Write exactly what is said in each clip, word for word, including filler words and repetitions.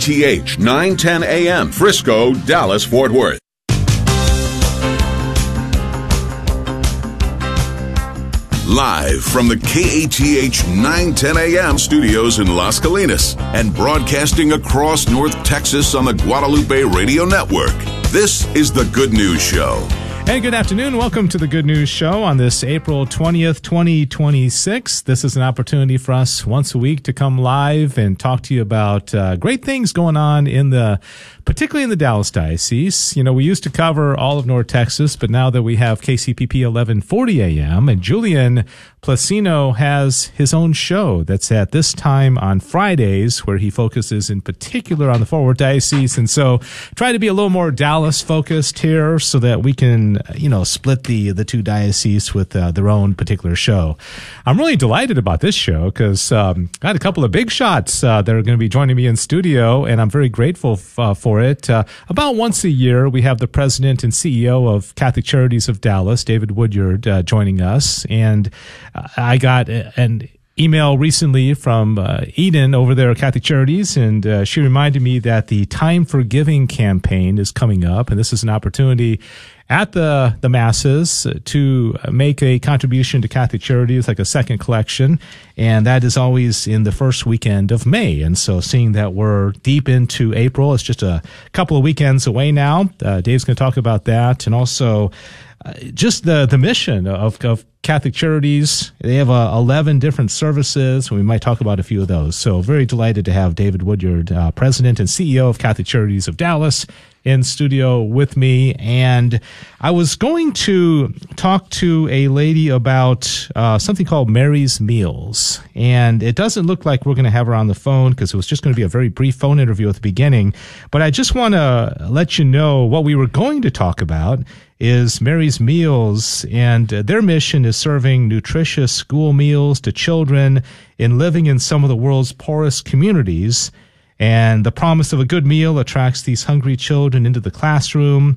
T H nine ten A M, Frisco, Dallas, Fort Worth. Live from the K A T H nine ten A M studios in Las Colinas and broadcasting across North Texas on the Guadalupe Radio Network. This is The Good News Show. Hey, good afternoon. Welcome to The Good News Show on this April twentieth, twenty twenty-six. This is an opportunity for us once a week to come live and talk to you about uh, great things going on in the, particularly in the Dallas Diocese. You know, we used to cover all of North Texas, but now that we have K C P P eleven forty A M and Julian Placino has his own show that's at this time on Fridays, where he focuses in particular on the Fort Worth Diocese. And so try to be a little more Dallas focused here so that we can, you know, split the, the two dioceses with uh, their own particular show. I'm really delighted about this show because um, I had a couple of big shots uh, that are going to be joining me in studio, and I'm very grateful f- uh, for it. Uh, about once a year, we have the president and C E O of Catholic Charities of Dallas, David Woodyard, uh, joining us. And uh, I got an email recently from uh, Eden over there at Catholic Charities, and uh, she reminded me that the Time for Giving campaign is coming up, and this is an opportunity at the, the masses to make a contribution to Catholic Charities, like a second collection, and that is always in the first weekend of May. And so seeing that we're deep into April, it's just a couple of weekends away now. Uh, Dave's going to talk about that, and also uh, just the, the mission of, of Catholic Charities. They have uh, eleven different services, and we might talk about a few of those. So very delighted to have David Woodyard, uh, President and C E O of Catholic Charities of Dallas, in studio with me. And I was going to talk to a lady about uh, something called Mary's Meals. And it doesn't look like we're going to have her on the phone because it was just going to be a very brief phone interview at the beginning. But I just want to let you know what we were going to talk about is Mary's Meals, and uh, their mission is serving nutritious school meals to children in living in some of the world's poorest communities. And the promise of a good meal attracts these hungry children into the classroom.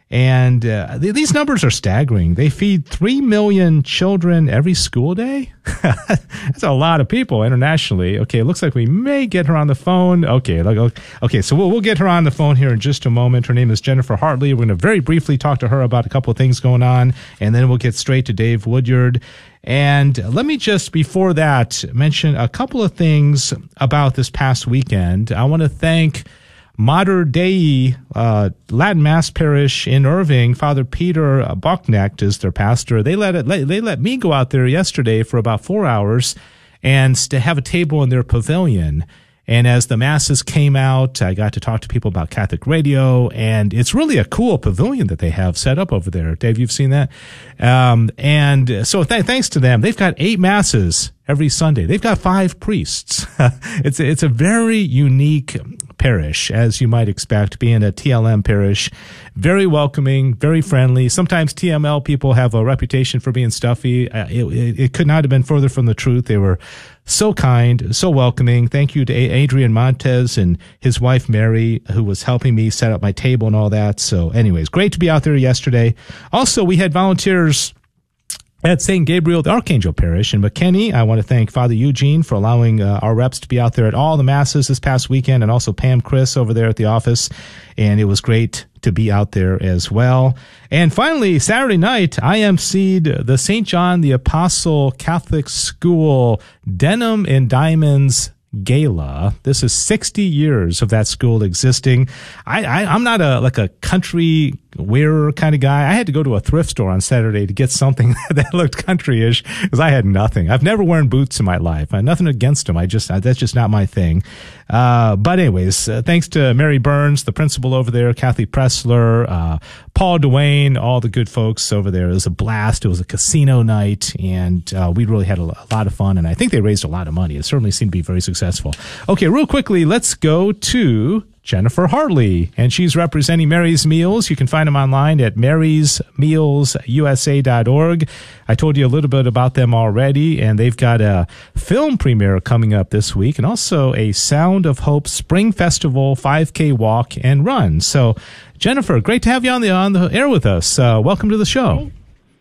And uh, th- these numbers are staggering. They feed three million children every school day. That's a lot of people internationally. Okay, it looks like we may get her on the phone. Okay, like, okay, so we'll, we'll get her on the phone here in just a moment. Her name is Jennifer Hartley. We're going to very briefly talk to her about a couple of things going on, and then we'll get straight to Dave Woodyard. And let me just, before that, mention a couple of things about this past weekend. I want to thank Mater Dei uh, Latin Mass Parish in Irving. Father Peter Bucknecht is their pastor. They let it, they let me go out there yesterday for about four hours and to have a table in their pavilion. And as the masses came out, I got to talk to people about Catholic radio, and it's really a cool pavilion that they have set up over there. Dave, you've seen that? Um, and so th- thanks to them, they've got eight masses every Sunday. They've got five priests. it's, a, it's a very unique parish, as you might expect, being a T L M parish. Very welcoming, very friendly. Sometimes T M L people have a reputation for being stuffy. Uh, it, it, it could not have been further from the truth. They were so kind, so welcoming. Thank you to Adrian Montez and his wife, Mary, who was helping me set up my table and all that. So anyways, great to be out there yesterday. Also, we had volunteers at Saint Gabriel the Archangel Parish in McKinney. I want to thank Father Eugene for allowing uh, our reps to be out there at all the masses this past weekend, and also Pam Chris over there at the office. And it was great to be out there as well. And finally, Saturday night, I emceed the Saint John the Apostle Catholic School Denim and Diamonds Gala. This is sixty years of that school existing. I, I, I'm not a like a country wearer kind of guy. I had to go to a thrift store on Saturday to get something that looked country-ish because I had nothing. I've never worn boots in my life. I have nothing against them. I just that's just not my thing. Uh, but anyways, uh, thanks to Mary Burns, the principal over there, Kathy Pressler, uh, Paul Duane, all the good folks over there. It was a blast. It was a casino night, and uh, we really had a, a lot of fun, and I think they raised a lot of money. It certainly seemed to be very successful. Okay, real quickly, let's go to Jennifer Hartley, and she's representing Mary's Meals. You can find them online at marys meals u s a dot org. I told you a little bit about them already, and they've got a film premiere coming up this week, and also a Sound of Hope Spring Festival five K walk and run. So, Jennifer, great to have you on the on the air with us. Uh, welcome to the show.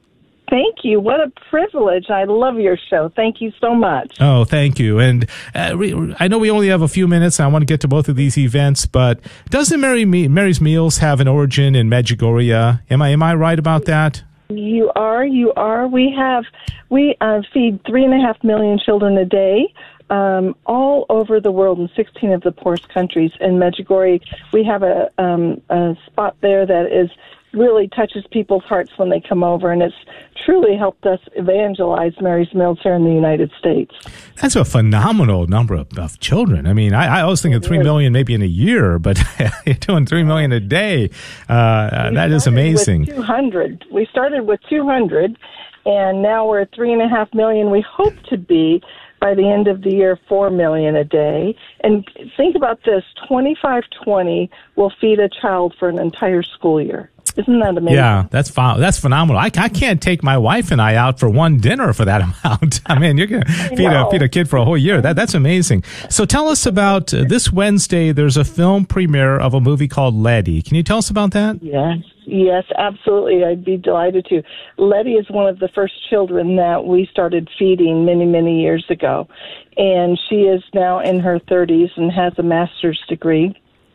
Thank you. What a privilege. I love your show. Thank you so much. Oh, thank you. And uh, re- I know we only have a few minutes, and I want to get to both of these events, but doesn't Mary Me- Mary's Meals have an origin in Medjugorje? Am I am I right about that? You are. You are. We have, we uh, feed three and a half million children a day. Um, all over the world in sixteen of the poorest countries. In Medjugorje, we have a, um, a spot there that is really touches people's hearts when they come over, and it's truly helped us evangelize Mary's Meals here in the United States. That's a phenomenal number of, of children. I mean, I, I was thinking three million maybe in a year, but you're doing three million a day. Uh, that is amazing. With two hundred. We started with two hundred, and now we're at three and a half million. We hope to be, by the end of the year, four million a day. And think about this, twenty-five twenty will feed a child for an entire school year. Isn't that amazing? Yeah, that's ph- that's phenomenal. I, I can't take my wife and I out for one dinner for that amount. I mean, you're going to feed a, feed a kid for a whole year. That That's amazing. So tell us about uh, this Wednesday, there's a film premiere of a movie called Letty. Can you tell us about that? Yes, yes, absolutely. I'd be delighted to. Letty is one of the first children that we started feeding many, many years ago. And she is now in her thirties and has a master's degree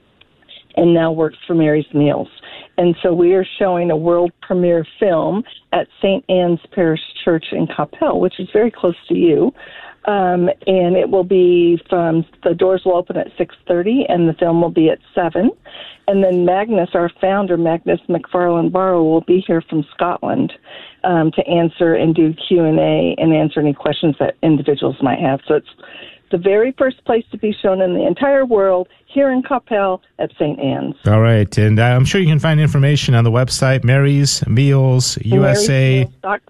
and now works for Mary's Meals. And so we are showing a world premiere film at Saint Anne's Parish Church in Coppell, which is very close to you. Um, and it will be from, the doors will open at six thirty, and the film will be at seven. And then Magnus, our founder, Magnus McFarlane Barrow, will be here from Scotland um, to answer and do Q and A and answer any questions that individuals might have. So it's the very first place to be shown in the entire world, here in Coppell at Saint Anne's. All right. And uh, I'm sure you can find information on the website, Mary's Meals U S A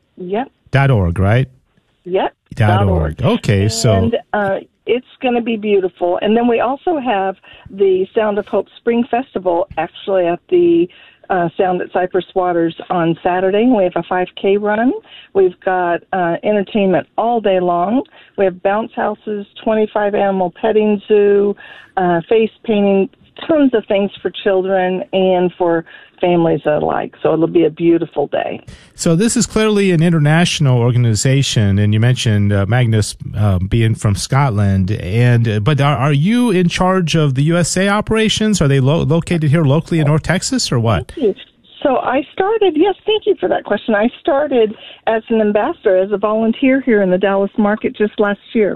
dot org, right? Yep. Dot org. Okay, and, so... And uh, it's going to be beautiful. And then we also have the Sound of Hope Spring Festival, actually at the uh, Sound at Cypress Waters on Saturday. We have a five K run. We've got uh, entertainment all day long. We have bounce houses, twenty-five animal petting zoo, uh, face painting, tons of things for children and for families alike. So it'll be a beautiful day. So this is clearly an international organization, and you mentioned uh, Magnus uh, being from Scotland. And uh, but are, are you in charge of the U S A operations? Are they lo- located here locally in North Texas, or what? Thank you. So I started, yes, thank you for that question. I started as an ambassador, as a volunteer here in the Dallas market just last year.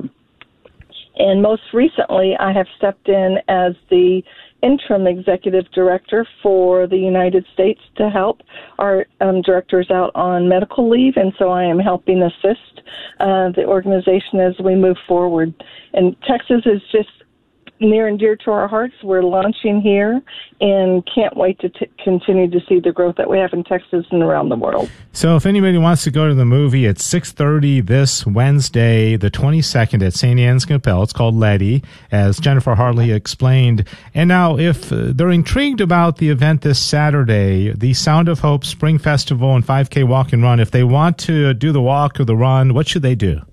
And most recently, I have stepped in as the interim executive director for the United States to help. Our um, director is out on medical leave, and so I am helping assist uh, the organization as we move forward. And Texas is just near and dear to our hearts. We're launching here and can't wait to t- continue to see the growth that we have in Texas and around the world. So if anybody wants to go to the movie, it's six thirty this Wednesday, the twenty-second at Saint Anne's Coppell. It's called Letty, as Jennifer Hartley explained. And now if uh, they're intrigued about the event this Saturday, the Sound of Hope Spring Festival and five K Walk and Run, if they want to do the walk or the run, what should they do?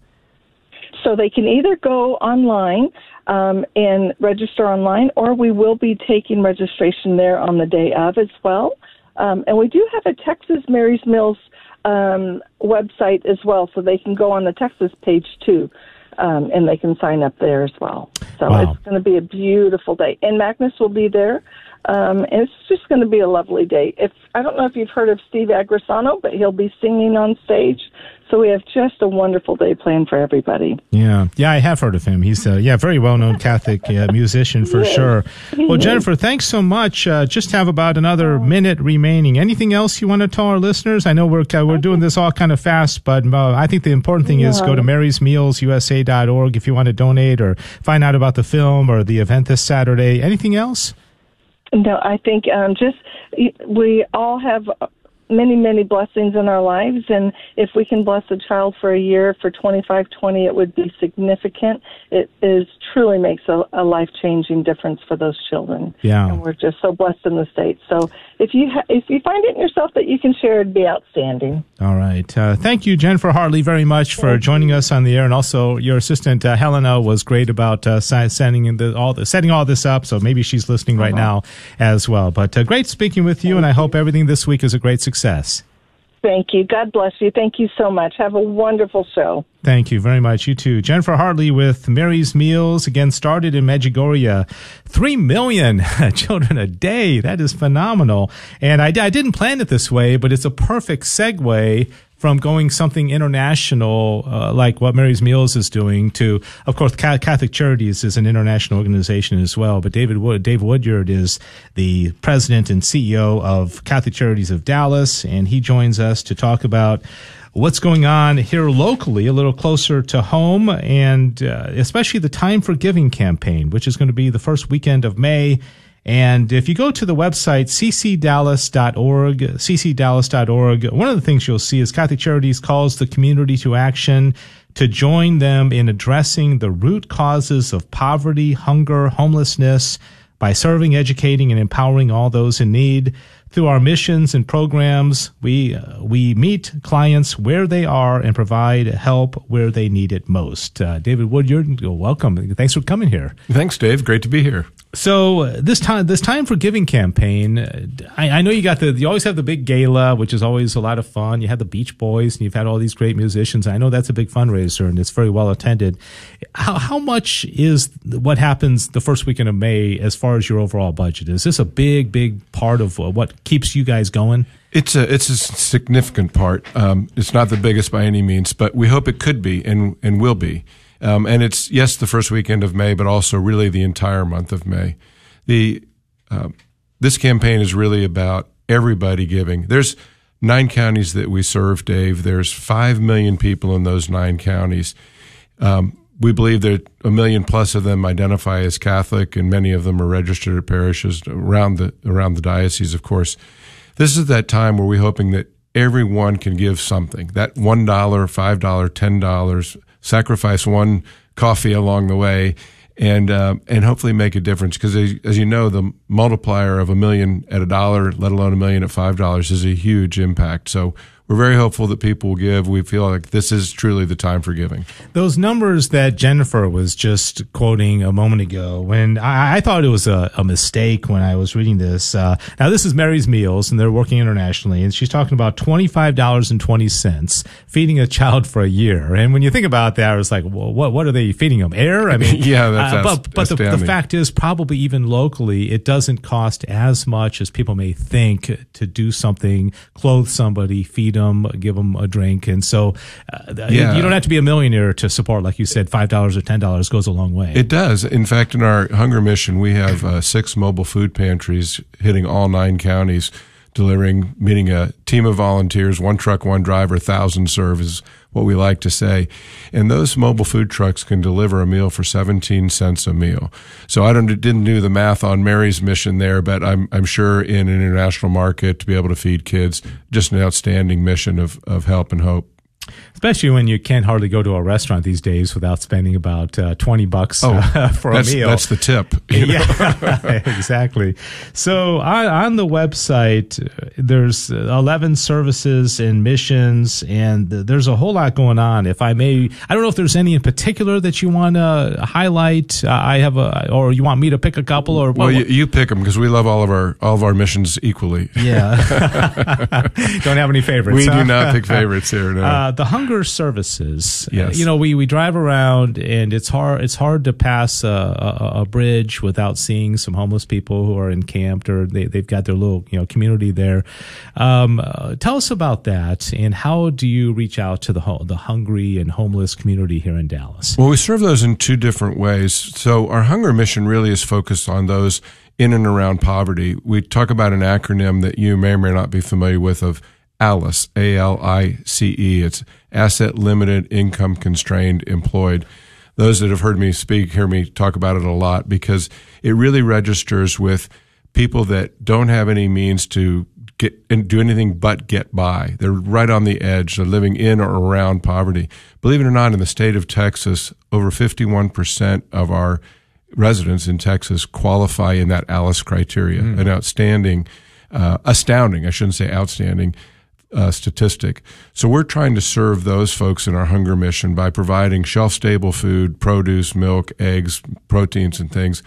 So they can either go online um, and register online, or we will be taking registration there on the day of as well. Um, and we do have a Texas Mary's Meals um, website as well, so they can go on the Texas page too, um, and they can sign up there as well. So wow. It's going to be a beautiful day. And Magnus will be there. Um, and it's just going to be a lovely day. If I don't know if you've heard of Steve Agrisano, but he'll be singing on stage. So we have just a wonderful day planned for everybody. Yeah, yeah, I have heard of him. He's a yeah, very well-known Catholic uh, musician for yes. sure. Well, Jennifer, thanks so much. Uh, just have about another minute remaining. Anything else you want to tell our listeners? I know we're uh, we're doing this all kind of fast, but uh, I think the important thing yeah. is go to Mary's Meals U S A dot org if you want to donate or find out about the film or the event this Saturday. Anything else? No, I think um, just we all have many, many blessings in our lives, and if we can bless a child for a year for twenty-five twenty, it would be significant. It is truly makes a, a life-changing difference for those children. Yeah, and we're just so blessed in the States. So if you ha- if you find it in yourself that you can share, it'd be outstanding. All right. Uh, thank you, Jennifer Hartley, very much for thank joining you. us on the air, and also your assistant uh, Helena was great about uh, sending in the, all the, setting all this up. So maybe she's listening right uh-huh. now as well. But uh, great speaking with you, thank and I you. hope everything this week is a great success. Thank you. God bless you. Thank you so much. Have a wonderful show. Thank you very much. You too. Jennifer Hartley with Mary's Meals, again, started in Medjugorje. Three million children a day. That is phenomenal. And I, I didn't plan it this way, but it's a perfect segue from going something international, uh, like what Mary's Meals is doing, to, of course, Catholic Charities is an international organization as well. But David Wood, Dave Woodyard is the president and C E O of Catholic Charities of Dallas, and he joins us to talk about what's going on here locally, a little closer to home, and uh, especially the Time for Giving campaign, which is going to be the first weekend of May. And if you go to the website, c c dallas dot org, c c dallas dot org, one of the things you'll see is Catholic Charities calls the community to action to join them in addressing the root causes of poverty, hunger, homelessness by serving, educating, and empowering all those in need. Through our missions and programs, we uh, we meet clients where they are and provide help where they need it most. Uh, David Woodyard, welcome. Thanks for coming here. Thanks, Dave. Great to be here. So uh, this time, this Time for Giving campaign, uh, I, I know you got the, you always have the big gala, which is always a lot of fun. You had the Beach Boys, and you've had all these great musicians. I know that's a big fundraiser, and it's very well attended. How how much is what happens the first weekend of May as far as your overall budget? Is this a big, big part of what keeps you guys going? It's a it's a significant part. Um, it's not the biggest by any means, but we hope it could be and and will be. Um, and it's, yes, the first weekend of May, but also really the entire month of May. The uh, this campaign is really about everybody giving. There's nine counties that we serve, Dave. There's five million people in those nine counties. Um, we believe that a million plus of them identify as Catholic, and many of them are registered at parishes around the around the diocese, of course. This is that time where we're hoping that everyone can give something. That one dollar, five dollars, ten dollars, sacrifice one coffee along the way, and uh, and hopefully make a difference. Because as, as you know, the multiplier of a million at a dollar, let alone a million at five dollars, is a huge impact. So we're very hopeful that people will give. We feel like this is truly the time for giving. Those numbers that Jennifer was just quoting a moment ago, when I, I thought it was a, a mistake when I was reading this. Uh, now, this is Mary's Meals, and they're working internationally, and she's talking about twenty-five dollars and twenty cents feeding a child for a year. And when you think about that, it's like, well, what what are they feeding them? Air? I mean, yeah, that's uh, but but the, the fact is, probably even locally, it doesn't cost as much as people may think to do something, clothe somebody, feed them, give them a drink. And so uh, yeah. you don't have to be a millionaire to support, like you said, five dollars or ten dollars goes a long way. It does. In fact, in our hunger mission, we have uh, six mobile food pantries hitting all nine counties, delivering, meeting a team of volunteers, one truck, one driver, thousand serve is what we like to say. And those mobile food trucks can deliver a meal for seventeen cents a meal. So I don't, didn't do the math on Mary's mission there, but I'm, I'm sure in an international market to be able to feed kids, just an outstanding mission of, of help and hope. Especially when you can't hardly go to a restaurant these days without spending about uh, twenty bucks oh, uh, for that's, a meal. That's the tip. Yeah, exactly. So on, on the website, there's eleven services and missions, and there's a whole lot going on. If I may, I don't know if there's any in particular that you want to highlight. Uh, I have a, or you want me to pick a couple, or well, you, you pick them because we love all of our all of our missions equally. Yeah, don't have any favorites. We huh? do not pick favorites here. No. Uh, the hunger services. Yes. You know, we, we drive around, and it's hard it's hard to pass a, a, a bridge without seeing some homeless people who are encamped, or they, they've got their little, you know, community there. Um, uh, tell us about that, and how do you reach out to the ho- the hungry and homeless community here in Dallas? Well, we serve those in two different ways. So our hunger mission really is focused on those in and around poverty. We talk about an acronym that you may or may not be familiar with of ALICE, A L I C E. It's Asset Limited, Income Constrained, Employed. Those that have heard me speak hear me talk about it a lot because it really registers with people that don't have any means to get and do anything but get by. They're right on the edge. They're living in or around poverty. Believe it or not, in the state of Texas, over fifty-one percent of our residents in Texas qualify in that ALICE criteria. Mm. An outstanding, uh, astounding, I shouldn't say outstanding, Uh, statistic. So we're trying to serve those folks in our hunger mission by providing shelf-stable food, produce, milk, eggs, proteins, and things,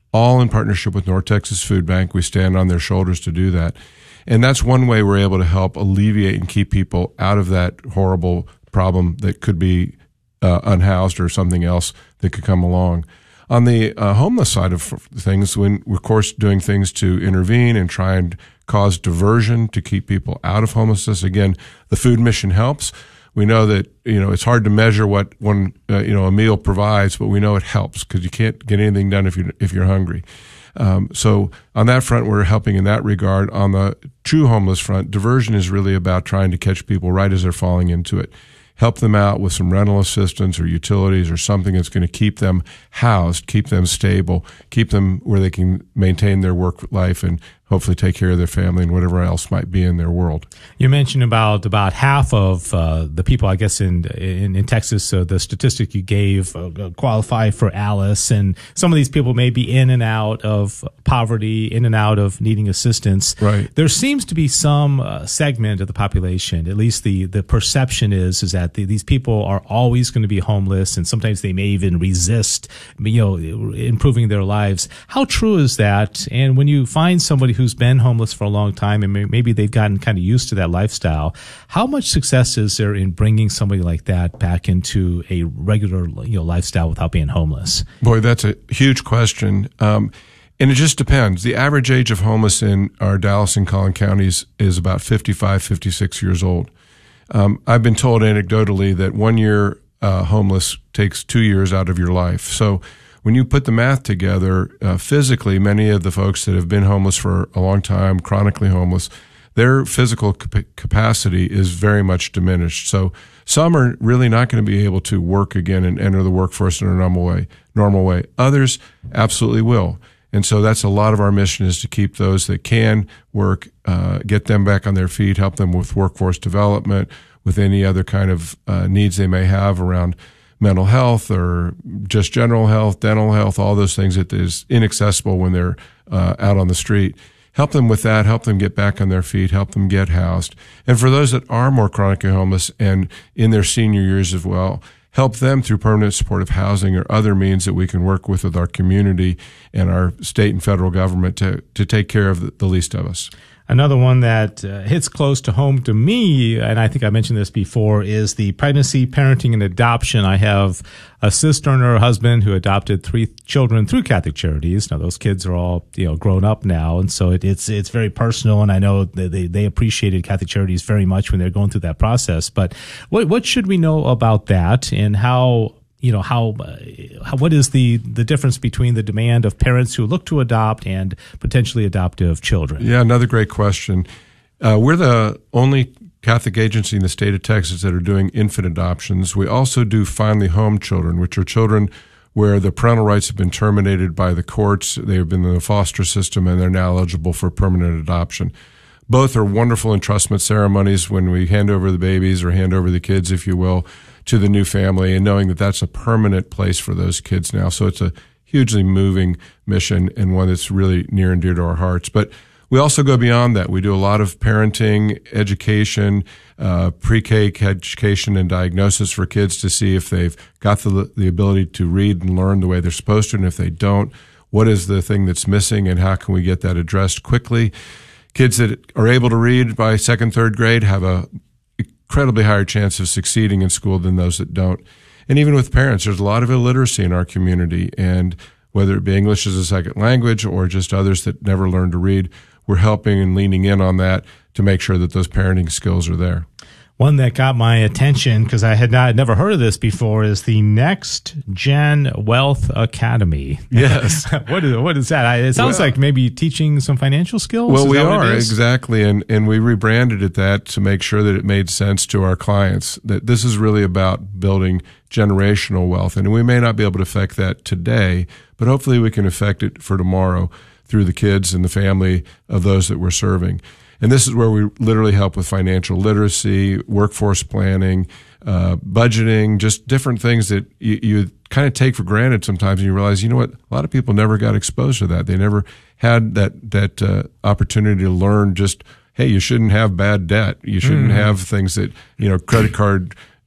all in partnership with North Texas Food Bank. We stand on their shoulders to do that. And that's one way we're able to help alleviate and keep people out of that horrible problem that could be uh, unhoused or something else that could come along. On the uh, homeless side of things, when we're, of course, doing things to intervene and try and cause diversion to keep people out of homelessness. Again, the food mission helps. We know that, you know, it's hard to measure what one, uh, you know, a meal provides, but we know it helps because you can't get anything done if you if you're hungry. Um, so on that front, we're helping in that regard. On the true homeless front, diversion is really about trying to catch people right as they're falling into it. Help them out with some rental assistance or utilities or something that's going to keep them housed, keep them stable, keep them where they can maintain their work life and hopefully take care of their family and whatever else might be in their world. You mentioned about about half of uh, the people, I guess, in in, in Texas, uh, the statistic you gave uh, qualify for ALICE, and some of these people may be in and out of poverty, in and out of needing assistance. Right. There seems to be some uh, segment of the population, at least the, the perception is, is that the, these people are always going to be homeless, and sometimes they may even resist, you know, improving their lives. How true is that? And when you find somebody who's been homeless for a long time and maybe they've gotten kind of used to that lifestyle, how much success is there in bringing somebody like that back into a regular, you know, lifestyle without being homeless? Boy, that's a huge question. Um, and it just depends. The average age of homeless in our Dallas and Collin counties is about fifty-five, fifty-six years old. Um, I've been told anecdotally that one year uh, homeless takes two years out of your life. So when you put the math together, uh, physically, many of the folks that have been homeless for a long time, chronically homeless, their physical cap- capacity is very much diminished. So some are really not going to be able to work again and enter the workforce in a normal way. Normal way. Others absolutely will. And so that's a lot of our mission, is to keep those that can work, uh, get them back on their feet, help them with workforce development, with any other kind of uh, needs they may have around mental health or just general health, dental health, all those things that is inaccessible when they're uh, out on the street. Help them with that, help them get back on their feet, help them get housed. And for those that are more chronically homeless and in their senior years as well, help them through permanent supportive housing or other means that we can work with with our community and our state and federal government to, to take care of the, the least of us. Another one that uh, hits close to home to me, and I think I mentioned this before, is the pregnancy, parenting, and adoption. I have a sister and her husband who adopted three children through Catholic Charities. Now, those kids are all, you know, grown up now, and so it, it's it's very personal, and I know they, they appreciated Catholic Charities very much when they're going through that process. But what what should we know about that, and how you know, how, uh, how, what is the, the difference between the demand of parents who look to adopt and potentially adoptive children? Yeah, another great question. Uh, we're the only Catholic agency in the state of Texas that are doing infant adoptions. We also do finally home children, which are children where the parental rights have been terminated by the courts. They have been in the foster system and they're now eligible for permanent adoption. Both are wonderful entrustment ceremonies when we hand over the babies or hand over the kids, if you will, to the new family, and knowing that that's a permanent place for those kids now. So it's a hugely moving mission and one that's really near and dear to our hearts. But we also go beyond that. We do a lot of parenting, education, uh, pre-K education and diagnosis for kids to see if they've got the, the ability to read and learn the way they're supposed to, and if they don't, what is the thing that's missing and how can we get that addressed quickly. Kids that are able to read by second, third grade have a incredibly higher chance of succeeding in school than those that don't. And even with parents, there's a lot of illiteracy in our community, and whether it be English as a second language or just others that never learned to read, we're helping and leaning in on that to make sure that those parenting skills are there. One that got my attention, because I had not never heard of this before, is the Next Gen Wealth Academy. Yes. what is what is that? I, it sounds well, like maybe teaching some financial skills. Well, is we are, exactly. And, and we rebranded it that to make sure that it made sense to our clients, that this is really about building generational wealth. And we may not be able to affect that today, but hopefully we can affect it for tomorrow through the kids and the family of those that we're serving. And this is where we literally help with financial literacy, workforce planning, uh, budgeting, just different things that you, you kind of take for granted sometimes. And you realize, you know what, a lot of people never got exposed to that. They never had that, that, uh, opportunity to learn just, hey, you shouldn't have bad debt. You shouldn't mm. have things that, you know, credit card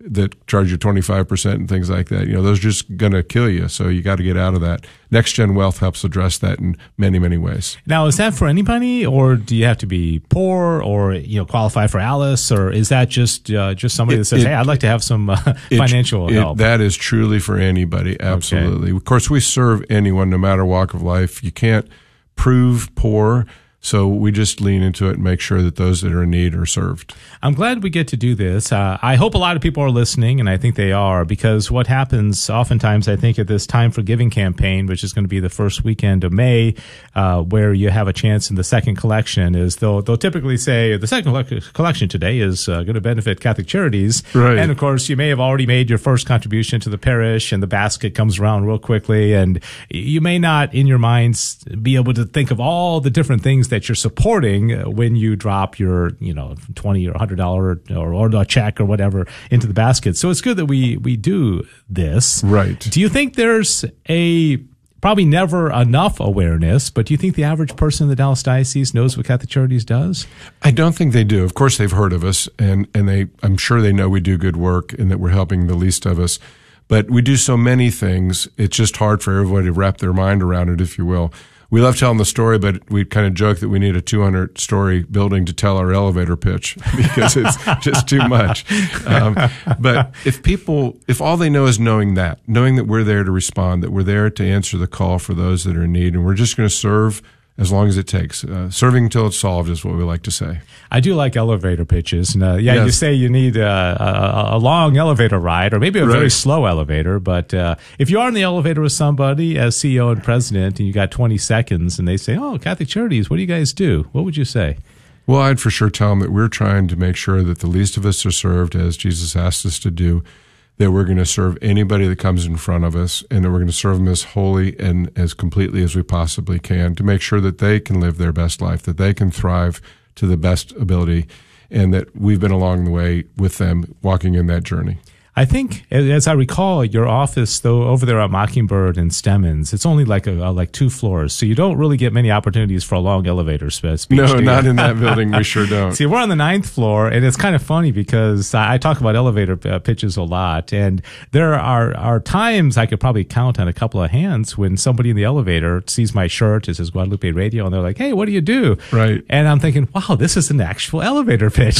that charge you twenty-five percent and things like that. You know, those are just going to kill you. So you got to get out of that. Next Gen Wealth helps address that in many, many ways. Now, is that for anybody, or do you have to be poor or, you know, qualify for ALICE, or is that just uh, just somebody it, that says, it, hey, I'd like to have some uh, it, financial it, help? That is truly for anybody. Absolutely. Okay. Of course, we serve anyone, no matter walk of life. You can't prove poor. So we just lean into it and make sure that those that are in need are served. I'm glad we get to do this. Uh, I hope a lot of people are listening, and I think they are, because what happens oftentimes, I think, at this Time for Giving campaign, which is going to be the first weekend of May, uh, where you have a chance in the second collection, is they'll, they'll typically say the second collection today is uh, going to benefit Catholic Charities. Right. And, of course, you may have already made your first contribution to the parish, and the basket comes around real quickly, and you may not, in your minds, be able to think of all the different things that you're supporting when you drop your, you know, twenty or one hundred dollars or, or a check or whatever into the basket. So it's good that we, we do this. Right. Do you think there's a, probably never enough awareness, but do you think the average person in the Dallas Diocese knows what Catholic Charities does? I don't think they do. Of course, they've heard of us, and, and they, I'm sure they know we do good work and that we're helping the least of us. But we do so many things, it's just hard for everybody to wrap their mind around it, if you will. We love telling the story, but we kind of joke that we need a two hundred story building to tell our elevator pitch because it's just too much. Um, but if people, if all they know is knowing that, knowing that we're there to respond, that we're there to answer the call for those that are in need, and we're just going to serve as long as it takes. Uh, serving until it's solved is what we like to say. I do like elevator pitches. And, uh, yeah, yes. You say you need a, a, a long elevator ride or maybe a right. very slow elevator. But uh, if you are in the elevator with somebody as C E O and president and you got twenty seconds and they say, oh, Catholic Charities, what do you guys do? What would you say? Well, I'd for sure tell them that we're trying to make sure that the least of us are served as Jesus asked us to do, that we're going to serve anybody that comes in front of us, and that we're going to serve them as wholly and as completely as we possibly can to make sure that they can live their best life, that they can thrive to the best ability, and that we've been along the way with them walking in that journey. I think, as I recall, your office, though, over there at Mockingbird and Stemmons, it's only like a, like two floors, so you don't really get many opportunities for a long elevator speech. No, not in that building. We sure don't. See, we're on the ninth floor, and it's kind of funny because I talk about elevator pitches a lot, and there are, are times I could probably count on a couple of hands when somebody in the elevator sees my shirt, it says Guadalupe Radio, and they're like, hey, what do you do? Right. And I'm thinking, wow, this is an actual elevator pitch.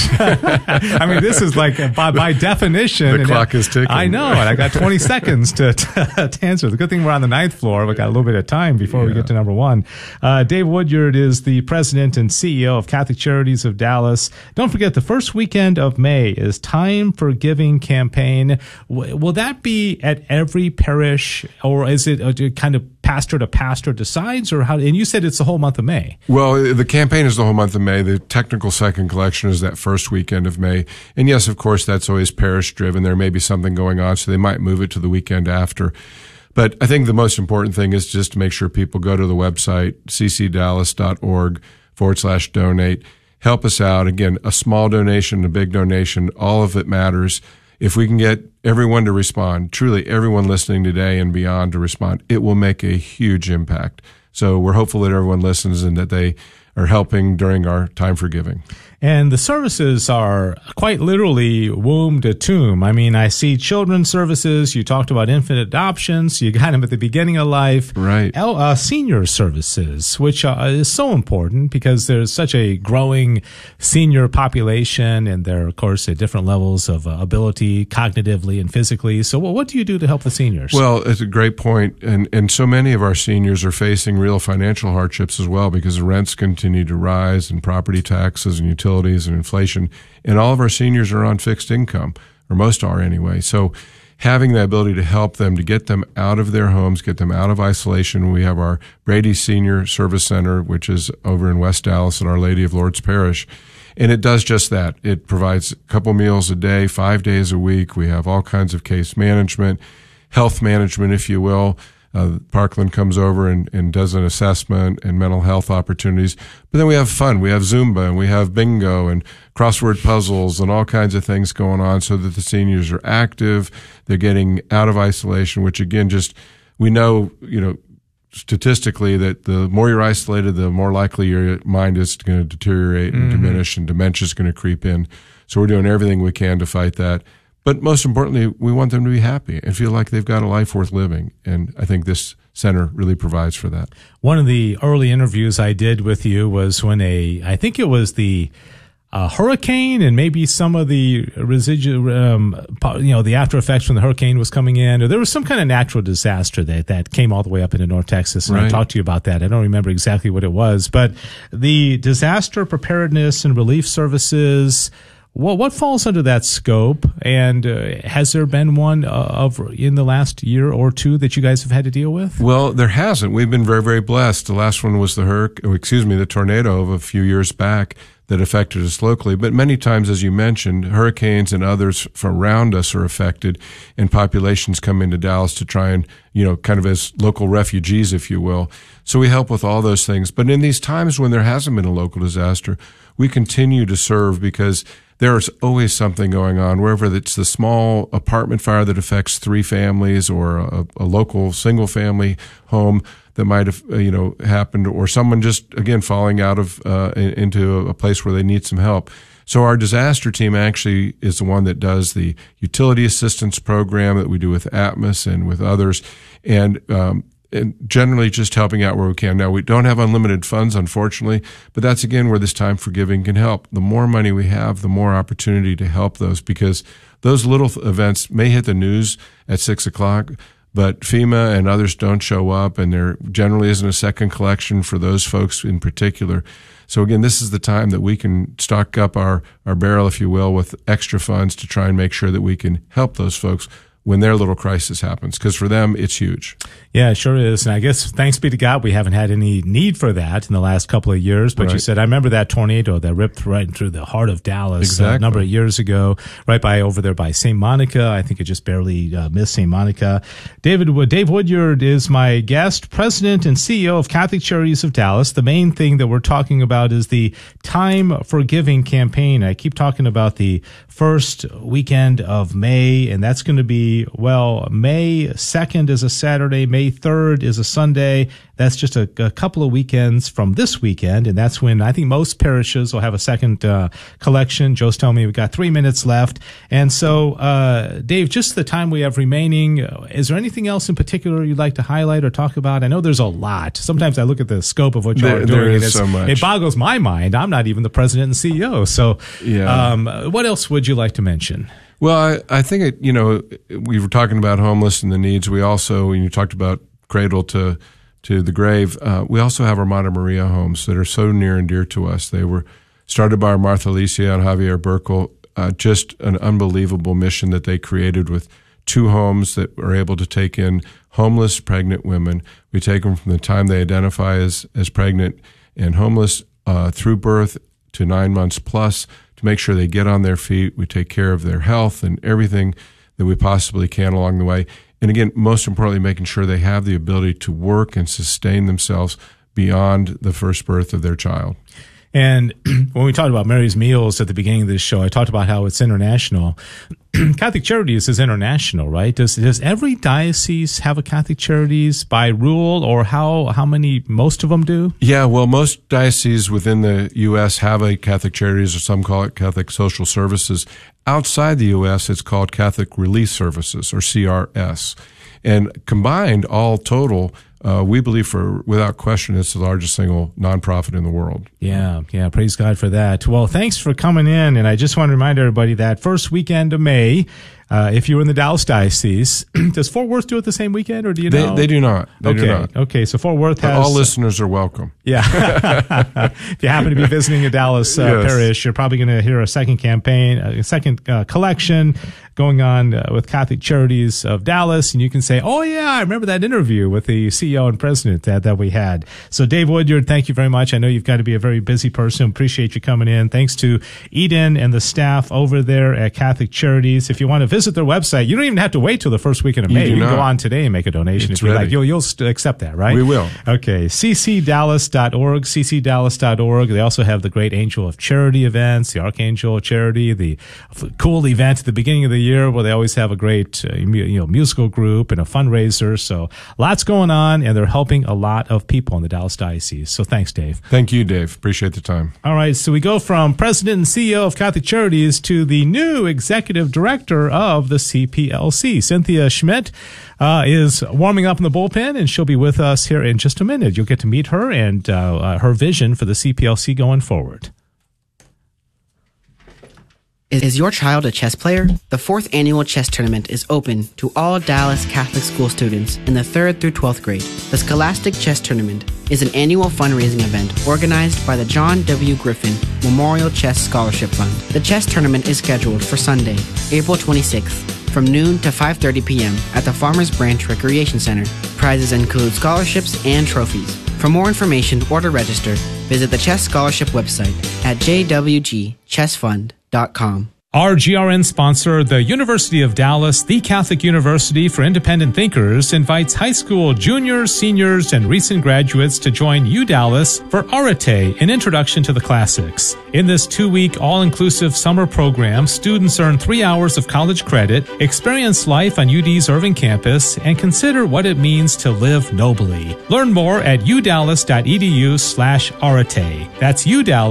I mean, this is like, by, by definition. The clock is ticking. I know, and I got twenty seconds to, to, to answer. The good thing we're on the ninth floor. We got a little bit of time before yeah. we get to number one. Uh, Dave Woodyard is the president and C E O of Catholic Charities of Dallas. Don't forget, the first weekend of May is Time for Giving campaign. W- will that be at every parish, or is it a, kind of pastor to pastor decides, or how? And you said it's the whole month of May. Well, the campaign is the whole month of May. The technical second collection is that first weekend of May. And yes, of course, that's always parish driven. There may be something going on, so they might move it to the weekend after. But I think the most important thing is just to make sure people go to the website, ccdallas.org forward slash donate. Help us out. Again, a small donation, a big donation, all of it matters. If we can get everyone to respond, truly everyone listening today and beyond to respond, it will make a huge impact. So we're hopeful that everyone listens and that they are helping during our Time for Giving. And the services are quite literally womb to tomb. I mean, I see children's services. You talked about infant adoptions. You got them at the beginning of life. Right. El, uh, senior services, which uh, is so important because there's such a growing senior population, and they're, of course, at different levels of uh, ability, cognitively and physically. So well, what do you do to help the seniors? Well, it's a great point. And, and so many of our seniors are facing real financial hardships as well because the rents continue to rise and property taxes and utilities and inflation, and all of our seniors are on fixed income, or most are anyway. So having the ability to help them, to get them out of their homes, get them out of isolation. We have our Brady Senior Service Center, which is over in West Dallas at Our Lady of Lourdes Parish. And it does just that. It provides a couple meals a day, five days a week. We have all kinds of case management, health management, if you will. Uh, Parkland comes over and, and does an assessment and mental health opportunities. But then we have fun. We have Zumba and we have bingo and crossword puzzles and all kinds of things going on so that the seniors are active. They're getting out of isolation, which again, just, we know, you know, statistically that the more you're isolated, the more likely your mind is going to deteriorate and mm-hmm. diminish, and dementia is going to creep in. So we're doing everything we can to fight that. But most importantly, we want them to be happy and feel like they've got a life worth living. And I think this center really provides for that. One of the early interviews I did with you was when a, I think it was the uh, hurricane and maybe some of the residual, um, you know, the after effects from the hurricane was coming in, or there was some kind of natural disaster that, that came all the way up into North Texas. And right. I talked to you about that. I don't remember exactly what it was, but the disaster preparedness and relief services, well, what falls under that scope, and uh, has there been one uh, of in the last year or two that you guys have had to deal with? Well, there hasn't. We've been very, very blessed. The last one was the hurricane, excuse me, the tornado of a few years back that affected us locally. But many times, as you mentioned, hurricanes and others from around us are affected, and populations come into Dallas to try and, you know, kind of as local refugees, if you will. So we help with all those things. But in these times when there hasn't been a local disaster, we continue to serve because there's always something going on, wherever it's the small apartment fire that affects three families or a, a local single family home that might have, you know, happened, or someone just, again, falling out of, uh, into a place where they need some help. So our disaster team actually is the one that does the utility assistance program that we do with Atmos and with others. And, um, and generally just helping out where we can. Now, we don't have unlimited funds, unfortunately, but that's, again, where this Time for Giving can help. The more money we have, the more opportunity to help those, because those little events may hit the news at six o'clock, but FEMA and others don't show up, and there generally isn't a second collection for those folks in particular. So, again, this is the time that we can stock up our, our barrel, if you will, with extra funds to try and make sure that we can help those folks when their little crisis happens, because for them, it's huge. Yeah, it sure is. And I guess, thanks be to God, we haven't had any need for that in the last couple of years. But right. You said, I remember that tornado that ripped right through the heart of Dallas exactly. uh, a number of years ago, right by over there by Saint Monica. I think it just barely uh, missed Saint Monica. David Wood, Dave Woodyard is my guest, president and C E O of Catholic Charities of Dallas. The main thing that we're talking about is the Time for Giving campaign. I keep talking about the first weekend of May, and that's going to be, well, May second is a Saturday, May third is a Sunday. That's just a, a couple of weekends from this weekend, and that's when I think most parishes will have a second uh, collection. Joe's telling me we've got three minutes left. And so, uh, Dave, just the time we have remaining, is there anything else in particular you'd like to highlight or talk about? I know there's a lot. Sometimes I look at the scope of what you're there, doing, there is and so much. It boggles my mind. I'm not even the president and C E O. So yeah. um, what else would you like to mention? Well, I, I think, it, you know, we were talking about homeless and the needs. We also, when you talked about cradle to to the grave, uh, we also have our Mata Maria homes that are so near and dear to us. They were started by our Martha Alicia and Javier Burkle, uh, just an unbelievable mission that they created with two homes that are able to take in homeless pregnant women. We take them from the time they identify as, as pregnant and homeless uh, through birth to nine months plus to make sure they get on their feet. We take care of their health and everything that we possibly can along the way. And again, most importantly, making sure they have the ability to work and sustain themselves beyond the first birth of their child. And when we talked about Mary's Meals at the beginning of this show, I talked about how it's international. Catholic Charities is international, right? Does does every diocese have a Catholic Charities by rule, or how how many, most of them do? Yeah, well, most dioceses within the U S have a Catholic Charities, or some call it Catholic Social Services. Outside the U S, it's called Catholic Relief Services, or C R S. And combined, all total, Uh, we believe, for without question, it's the largest single nonprofit in the world. Yeah, yeah, praise God for that. Well, thanks for coming in, and I just want to remind everybody that first weekend of May, uh, if you're in the Dallas Diocese, does Fort Worth do it the same weekend, or do you know? They, they do not. They okay, do not. okay, so Fort Worth has... But all listeners are welcome. Yeah. If you happen to be visiting a Dallas uh, yes. parish, you're probably going to hear a second campaign, a second uh, collection going on uh, with Catholic Charities of Dallas, and you can say, oh, yeah, I remember that interview with the C E O and president that, that we had. So, Dave Woodyard, thank you very much. I know you've got to be a very busy person. Appreciate you coming in. Thanks to Eden and the staff over there at Catholic Charities. If you want to visit their website, you don't even have to wait till the first weekend of May. You, you can not. go on today and make a donation it's if you ready. like. You'll, you'll st- accept that, right? We will. Okay. c c dallas dot org, c c dallas dot org. They also have the great Angel of Charity events, the Archangel of Charity, the cool event at the beginning of the year where they always have a great uh, you know, musical group and a fundraiser. So lots going on, and they're helping a lot of people in the Dallas Diocese. So thanks, Dave. Thank you, Dave. Appreciate the time. All right. So we go from president and C E O of Catholic Charities to the new executive director of of the C P L C. Cynthia Schmidt uh, is warming up in the bullpen, and she'll be with us here in just a minute. You'll get to meet her and uh, uh, her vision for the C P L C going forward. Is your child a chess player? The fourth annual chess tournament is open to all Dallas Catholic school students in the third through twelfth grade. The Scholastic Chess Tournament is an annual fundraising event organized by the John W. Griffin Memorial Chess Scholarship Fund. The chess tournament is scheduled for Sunday, April twenty-sixth, from noon to five thirty p.m. at the Farmers Branch Recreation Center. Prizes include scholarships and trophies. For more information or to register, visit the Chess Scholarship website at j w g chess fund dot com. Our G R N sponsor, the University of Dallas, the Catholic University for Independent Thinkers, invites high school juniors, seniors, and recent graduates to join U Dallas for Arete, an introduction to the classics. In this two-week all-inclusive summer program, students earn three hours of college credit, experience life on U D's Irving campus, and consider what it means to live nobly. Learn more at udallas.edu slash arete. That's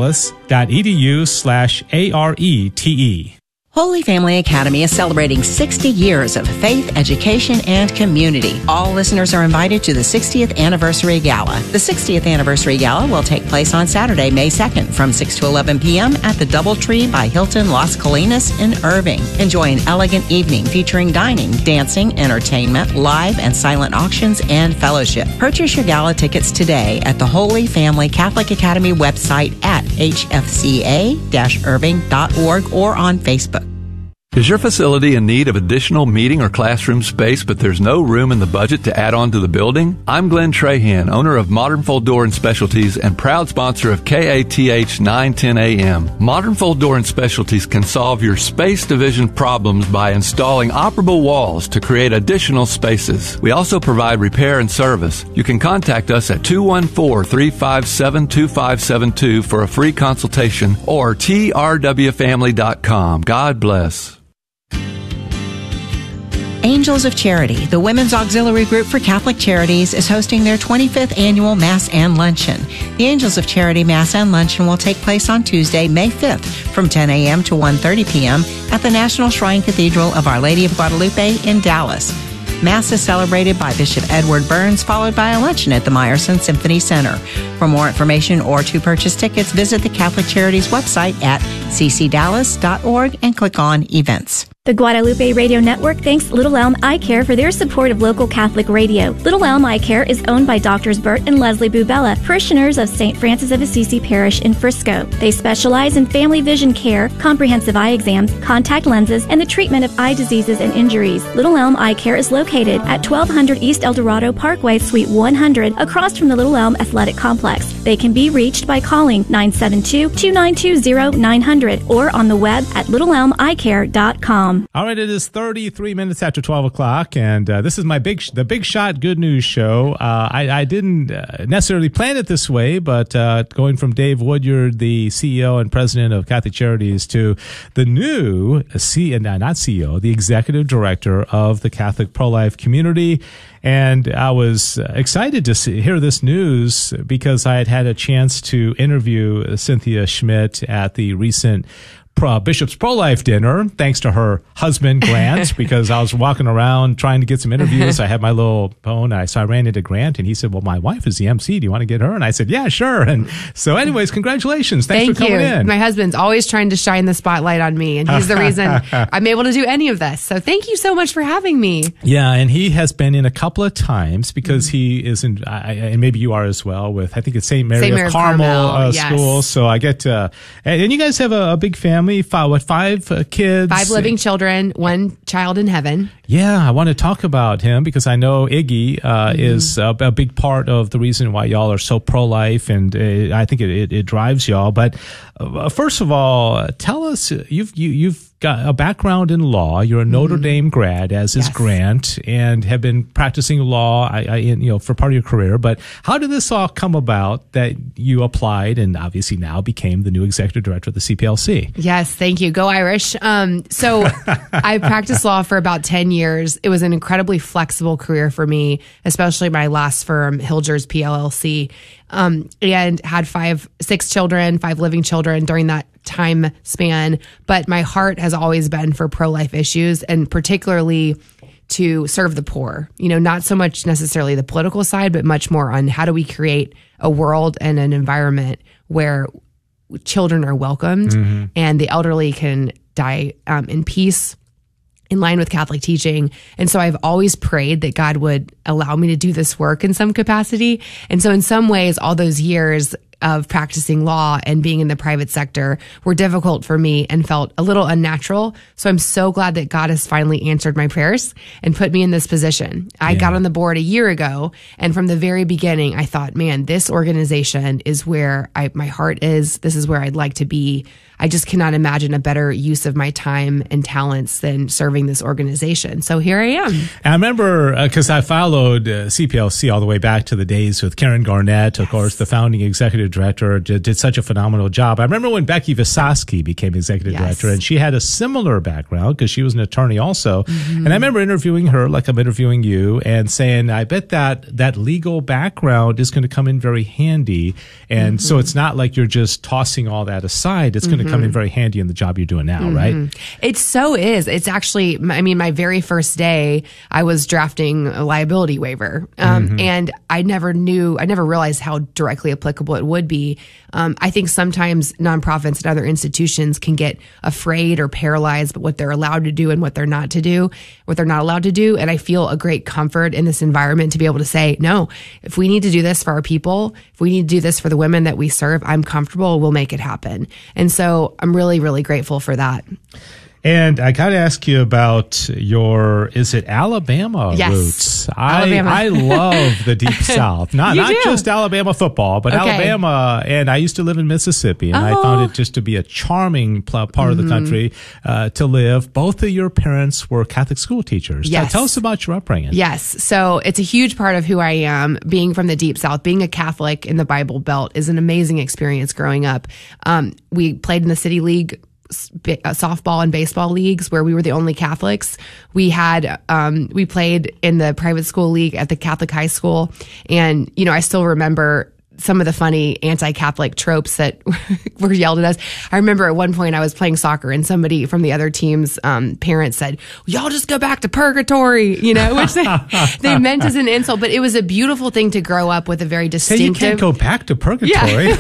udallas.edu slash A-R-E-T-E. Holy Family Academy is celebrating sixty years of faith, education, and community. All listeners are invited to the sixtieth Anniversary Gala. The sixtieth Anniversary Gala will take place on Saturday, May second from six to eleven p.m. at the Doubletree by Hilton Las Colinas in Irving. Enjoy an elegant evening featuring dining, dancing, entertainment, live and silent auctions, and fellowship. Purchase your gala tickets today at the Holy Family Catholic Academy website at h f c a dash irving dot org or on Facebook. Is your facility in need of additional meeting or classroom space, but there's no room in the budget to add on to the building? I'm Glenn Trahan, owner of Modern Fold Door and Specialties and proud sponsor of K A T H nine ten A M. Modern Fold Door and Specialties can solve your space division problems by installing operable walls to create additional spaces. We also provide repair and service. You can contact us at two one four, three five seven, two five seven two for a free consultation or T R W family dot com. God bless. Angels of Charity, the Women's Auxiliary Group for Catholic Charities, is hosting their twenty-fifth annual Mass and Luncheon. The Angels of Charity Mass and Luncheon will take place on Tuesday, May fifth from ten a.m. to one thirty p.m. at the National Shrine Cathedral of Our Lady of Guadalupe in Dallas. Mass is celebrated by Bishop Edward Burns, followed by a luncheon at the Meyerson Symphony Center. For more information or to purchase tickets, visit the Catholic Charities website at c c dallas dot org and click on Events. The Guadalupe Radio Network thanks Little Elm Eye Care for their support of local Catholic radio. Little Elm Eye Care is owned by Doctors Bert and Leslie Bubella, parishioners of Saint Francis of Assisi Parish in Frisco. They specialize in family vision care, comprehensive eye exams, contact lenses, and the treatment of eye diseases and injuries. Little Elm Eye Care is located at twelve hundred East El Dorado Parkway, Suite one hundred, across from the Little Elm Athletic Complex. They can be reached by calling nine seven two, two nine two, zero nine zero zero or on the web at little elm eye care dot com. All right, it is thirty-three minutes after twelve o'clock, and uh, this is my big, sh- the Big Shot Good News Show. Uh, I, I didn't uh, necessarily plan it this way, but uh, going from Dave Woodyard, the C E O and president of Catholic Charities, to the new C, uh, not C E O, the executive director of the Catholic Pro-Life Community. And I was excited to see, hear this news because I had had a chance to interview Cynthia Schmidt at the recent Uh, Bishop's Pro-Life dinner, thanks to her husband, Grant, because I was walking around trying to get some interviews. I had my little phone. I, so I ran into Grant, and he said, well, my wife is the M C. Do you want to get her? And I said, yeah, sure. And so anyways, congratulations. Thanks Thank for coming you. in. My husband's always trying to shine the spotlight on me, and he's the reason I'm able to do any of this. So thank you so much for having me. Yeah, and he has been in a couple of times because mm-hmm. he is in, I, and maybe you are as well, with, I think it's Saint Mary, Saint Mary of Carmel, Carmel uh, yes. School. So I get to, and, and you guys have a, a big family. Five, what, five uh, kids? Five living children, one child in heaven. Yeah, I want to talk about him because I know Iggy uh, mm-hmm. is a, a big part of the reason why y'all are so pro-life, and uh, I think it, it, it drives y'all. But uh, first of all, tell us, you've you, you've got a background in law. You're a Notre mm-hmm. Dame grad, as is yes. Grant, and have been practicing law, I, I, you know, for part of your career. But how did this all come about that you applied and obviously now became the new executive director of the C P L C? Yes, thank you. Go Irish. Um, so I practiced law for about ten years. It was an incredibly flexible career for me, especially my last firm, Hilgers P L L C. um, and had five, six children, five living children during that time span. But my heart has always been for pro-life issues, and particularly to serve the poor. You know, not so much necessarily the political side, but much more on how do we create a world and an environment where children are welcomed mm-hmm. and the elderly can die um, in peace, in line with Catholic teaching. And so I've always prayed that God would allow me to do this work in some capacity. And so in some ways, all those years of practicing law and being in the private sector were difficult for me and felt a little unnatural. So I'm so glad that God has finally answered my prayers and put me in this position. I yeah. got on the board a year ago, and from the very beginning, I thought, man, this organization is where I, my heart is. This is where I'd like to be. I just cannot imagine a better use of my time and talents than serving this organization. So here I am. And I remember, because uh, I followed uh, C P L C all the way back to the days with Karen Garnett, yes. of course, the founding executive director, did, did such a phenomenal job. I remember when Becky Visosky became executive yes. director, and she had a similar background because she was an attorney also. Mm-hmm. And I remember interviewing her like I'm interviewing you and saying, I bet that that legal background is going to come in very handy. And mm-hmm. so it's not like you're just tossing all that aside. It's mm-hmm. going to come in very handy in the job you're doing now, mm-hmm. right? It so is. It's actually, I mean, my very first day, I was drafting a liability waiver. Um, mm-hmm. And I never knew, I never realized how directly applicable it would be. Um, I think sometimes nonprofits and other institutions can get afraid or paralyzed by what they're allowed to do and what they're not to do, what they're not allowed to do. And I feel a great comfort in this environment to be able to say, no, if we need to do this for our people, if we need to do this for the women that we serve, I'm comfortable, we'll make it happen. And so I'm really, really grateful for that. And I got to ask you about your, is it Alabama yes. roots? Alabama. I, I love the Deep South. Not you not do. just Alabama football, but okay. Alabama. And I used to live in Mississippi, and oh. I found it just to be a charming pl- part mm-hmm. of the country uh, to live. Both of your parents were Catholic school teachers. Yes. Tell us about your upbringing. Yes. So it's a huge part of who I am. Being from the Deep South, being a Catholic in the Bible Belt is an amazing experience growing up. Um, we played in the City League softball and baseball leagues where we were the only Catholics. We had, um, we played in the private school league at the Catholic high school. And, you know, I still remember some of the funny anti-Catholic tropes that were yelled at us. I remember at one point I was playing soccer and somebody from the other team's um, parents said, y'all just go back to purgatory, you know, which they, they meant as an insult, but it was a beautiful thing to grow up with a very distinctive. Say you can't go back to purgatory. Yeah.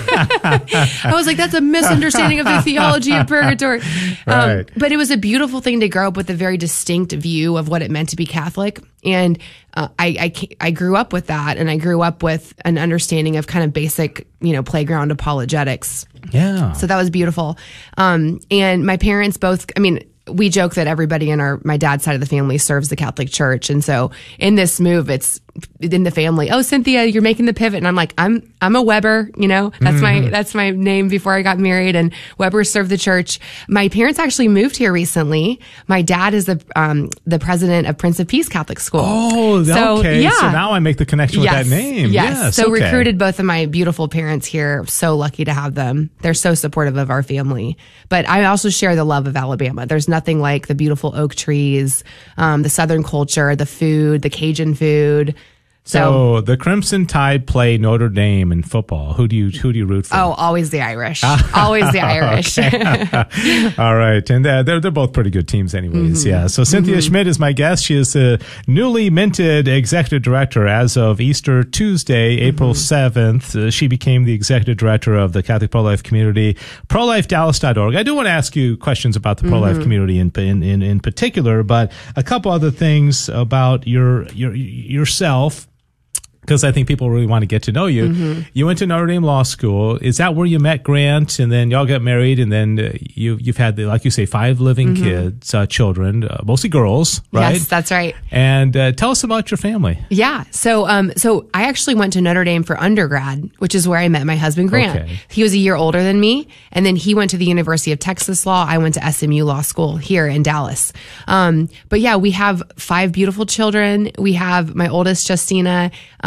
I was like, that's a misunderstanding of the theology of purgatory. Right. Um, but it was a beautiful thing to grow up with a very distinct view of what it meant to be Catholic. And uh, I, I, I grew up with that, and I grew up with an understanding of kind of basic, you know, playground apologetics. Yeah. So that was beautiful. Um, and my parents both, I mean, we joke that everybody in our, my dad's side of the family serves the Catholic Church. And so in this move, it's in the family, oh, Cynthia, you're making the pivot. And I'm like, I'm, I'm a Weber, you know, that's mm-hmm. my, that's my name before I got married, and Weber served the church. My parents actually moved here recently. My dad is the, um, the president of Prince of Peace Catholic School. Oh, so, okay. Yeah. So now I make the connection yes. with that name. Yes. yes so okay. recruited both of my beautiful parents here. So lucky to have them. They're so supportive of our family. But I also share the love of Alabama. There's nothing like the beautiful oak trees, um, the Southern culture, the food, the Cajun food. So, so the Crimson Tide play Notre Dame in football. Who do you who do you root for? Oh, always the Irish. Always the Irish. All right, and uh, they're they're both pretty good teams, anyways. Mm-hmm. Yeah. So Cynthia mm-hmm. Schmidt is my guest. She is the newly minted executive director as of Easter Tuesday, mm-hmm. April seventh. Uh, she became the executive director of the Catholic pro-life community, pro life dallas dot org. I do want to ask you questions about the pro-life mm-hmm. community in, in in in particular, but a couple other things about your your yourself, because I think people really want to get to know you. Mm-hmm. You went to Notre Dame Law School. Is that where you met Grant, and then y'all got married, and then uh, you, you've had, the, like you say, five living mm-hmm. kids, uh, children, uh, mostly girls, right? Yes, that's right. And uh, tell us about your family. Yeah. So um, so I actually went to Notre Dame for undergrad, which is where I met my husband, Grant. Okay. He was a year older than me, and then he went to the University of Texas Law. I went to S M U Law School here in Dallas. Um, but yeah, we have five beautiful children. We have my oldest, Justina, um,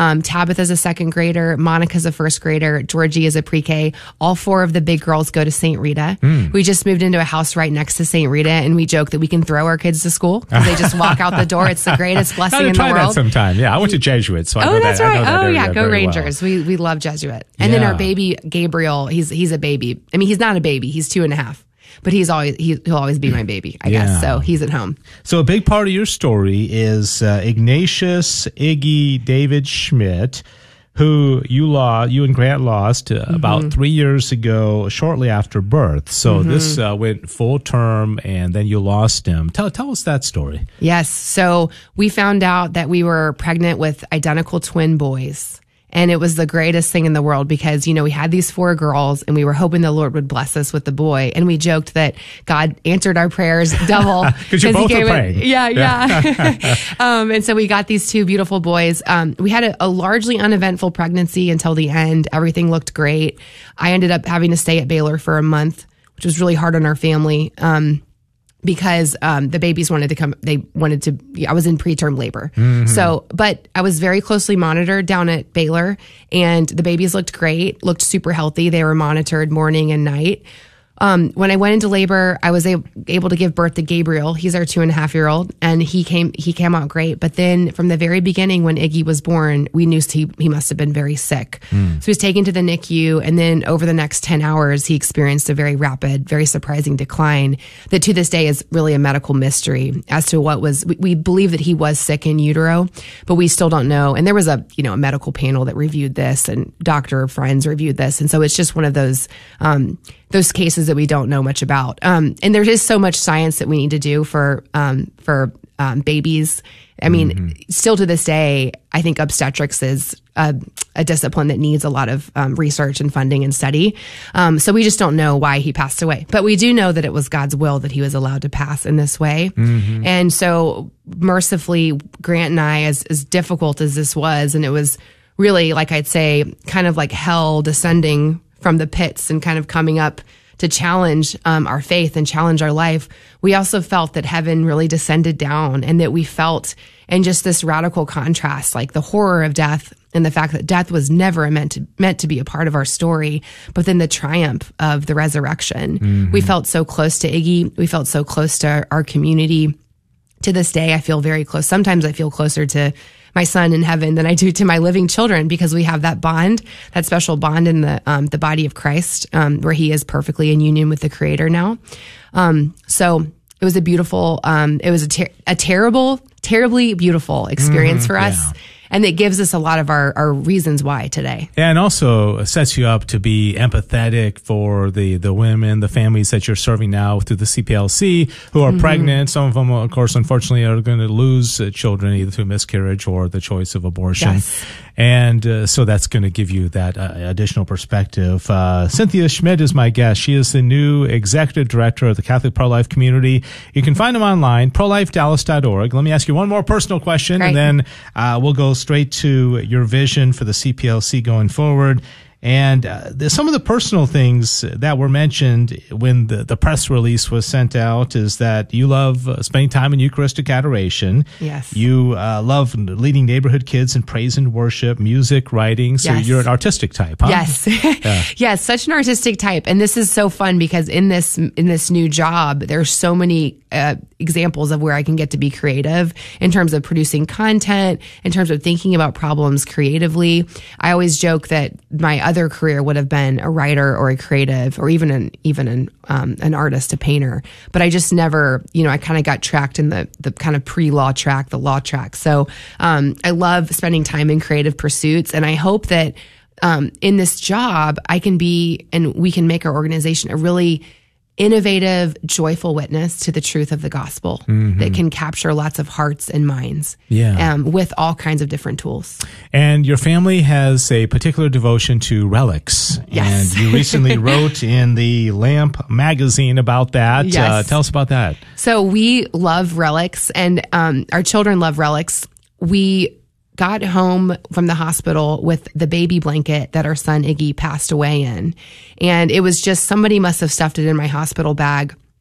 Um, Tabitha's a second grader. Monica's a first grader. Georgie is a pre-K. All four of the big girls go to Saint Rita. Mm. We just moved into a house right next to Saint Rita, and we joke that we can throw our kids to school because they just walk out the door. It's the greatest blessing in the try world. That sometime. Yeah, I went to Jesuit, so I oh, know that's that, right. I know that oh, area yeah, go very Rangers. Well. We we love Jesuit. And yeah. then our baby Gabriel, he's he's a baby. I mean, he's not a baby. He's two and a half. But he's always he, he'll always be my baby, I yeah. guess. So he's at home. So a big part of your story is uh, Ignatius Iggy David Schmidt, who you law you and Grant lost uh, mm-hmm. about three years ago, shortly after birth. So mm-hmm. this uh, went full term, and then you lost him. Tell tell us that story. Yes. So we found out that we were pregnant with identical twin boys. And it was the greatest thing in the world because, you know, we had these four girls and we were hoping the Lord would bless us with the boy. And we joked that God answered our prayers double. Because you both were praying. In, yeah, yeah. um, and so we got these two beautiful boys. Um, we had a, a largely uneventful pregnancy until the end. Everything looked great. I ended up having to stay at Baylor for a month, which was really hard on our family. Um, because um, the babies wanted to come, they wanted to, I was in preterm labor. Mm-hmm. So, but I was very closely monitored down at Baylor, and the babies looked great, looked super healthy. They were monitored morning and night. Um, when I went into labor, I was a- able to give birth to Gabriel. He's our two and a half year old, and he came, he came out great. But then from the very beginning, when Iggy was born, we knew he, he must have been very sick. Mm. So he was taken to the N I C U, and then over the next ten hours, he experienced a very rapid, very surprising decline that to this day is really a medical mystery as to what was, we, we believe that he was sick in utero, but we still don't know. And there was a, you know, a medical panel that reviewed this, and doctor friends reviewed this. And so it's just one of those, um, those cases that we don't know much about. Um, and there is so much science that we need to do for, um, for, um, babies. I mean, mm-hmm. still to this day, I think obstetrics is a, a discipline that needs a lot of um, research and funding and study. Um, so we just don't know why he passed away. But we do know that it was God's will that he was allowed to pass in this way. Mm-hmm. And so mercifully, Grant and I, as, as difficult as this was, and it was really, like I'd say, kind of like hell descending from the pits and kind of coming up to challenge um, our faith and challenge our life, we also felt that heaven really descended down, and that we felt in just this radical contrast, like the horror of death and the fact that death was never meant to, meant to be a part of our story, but then the triumph of the resurrection. Mm-hmm. We felt so close to Iggy. We felt so close to our, our community. To this day, I feel very close. Sometimes I feel closer to my son in heaven than I do to my living children, because we have that bond, that special bond in the um, the body of Christ, um, where he is perfectly in union with the Creator now. Um, so it was a beautiful, um, it was a, ter- a terrible, terribly beautiful experience mm-hmm, for us. Yeah. And it gives us a lot of our, our reasons why today. And also sets you up to be empathetic for the, the women, the families that you're serving now through the C P L C who are mm-hmm. pregnant. Some of them, of course, unfortunately, are going to lose uh, children either through miscarriage or the choice of abortion. Yes. And uh, so that's going to give you that uh, additional perspective. Uh, Cynthia Schmidt is my guest. She is the new executive director of the Catholic Pro-Life Community. You can find them online, pro life dallas dot org. Let me ask you one more personal question, Great. and then uh, we'll go straight to your vision for the C P L C going forward. And uh, there's some of the personal things that were mentioned when the, the press release was sent out is that you love uh, spending time in Eucharistic adoration. Yes. You uh, love leading neighborhood kids in praise and worship, music, writing. So yes. you're an artistic type, huh? Yes. yeah. Yes, such an artistic type. And this is so fun because in this in this new job, there's so many uh, examples of where I can get to be creative in terms of producing content, in terms of thinking about problems creatively. I always joke that my other other career would have been a writer or a creative or even an even an um, an artist, a painter. But I just never, you know, I kind of got tracked in the the kind of pre-law track, the law track. So um, I love spending time in creative pursuits, and I hope that um, in this job I can be and we can make our organization a really innovative, joyful witness to the truth of the gospel mm-hmm. that can capture lots of hearts and minds yeah. um, with all kinds of different tools. And your family has a particular devotion to relics. Yes. And you recently wrote in the Lamp magazine about that. Yes. Uh, tell us about that. So we love relics, and um, our children love relics. We got home from the hospital with the baby blanket that our son Iggy passed away in. And it was just, somebody must have stuffed it in my hospital bag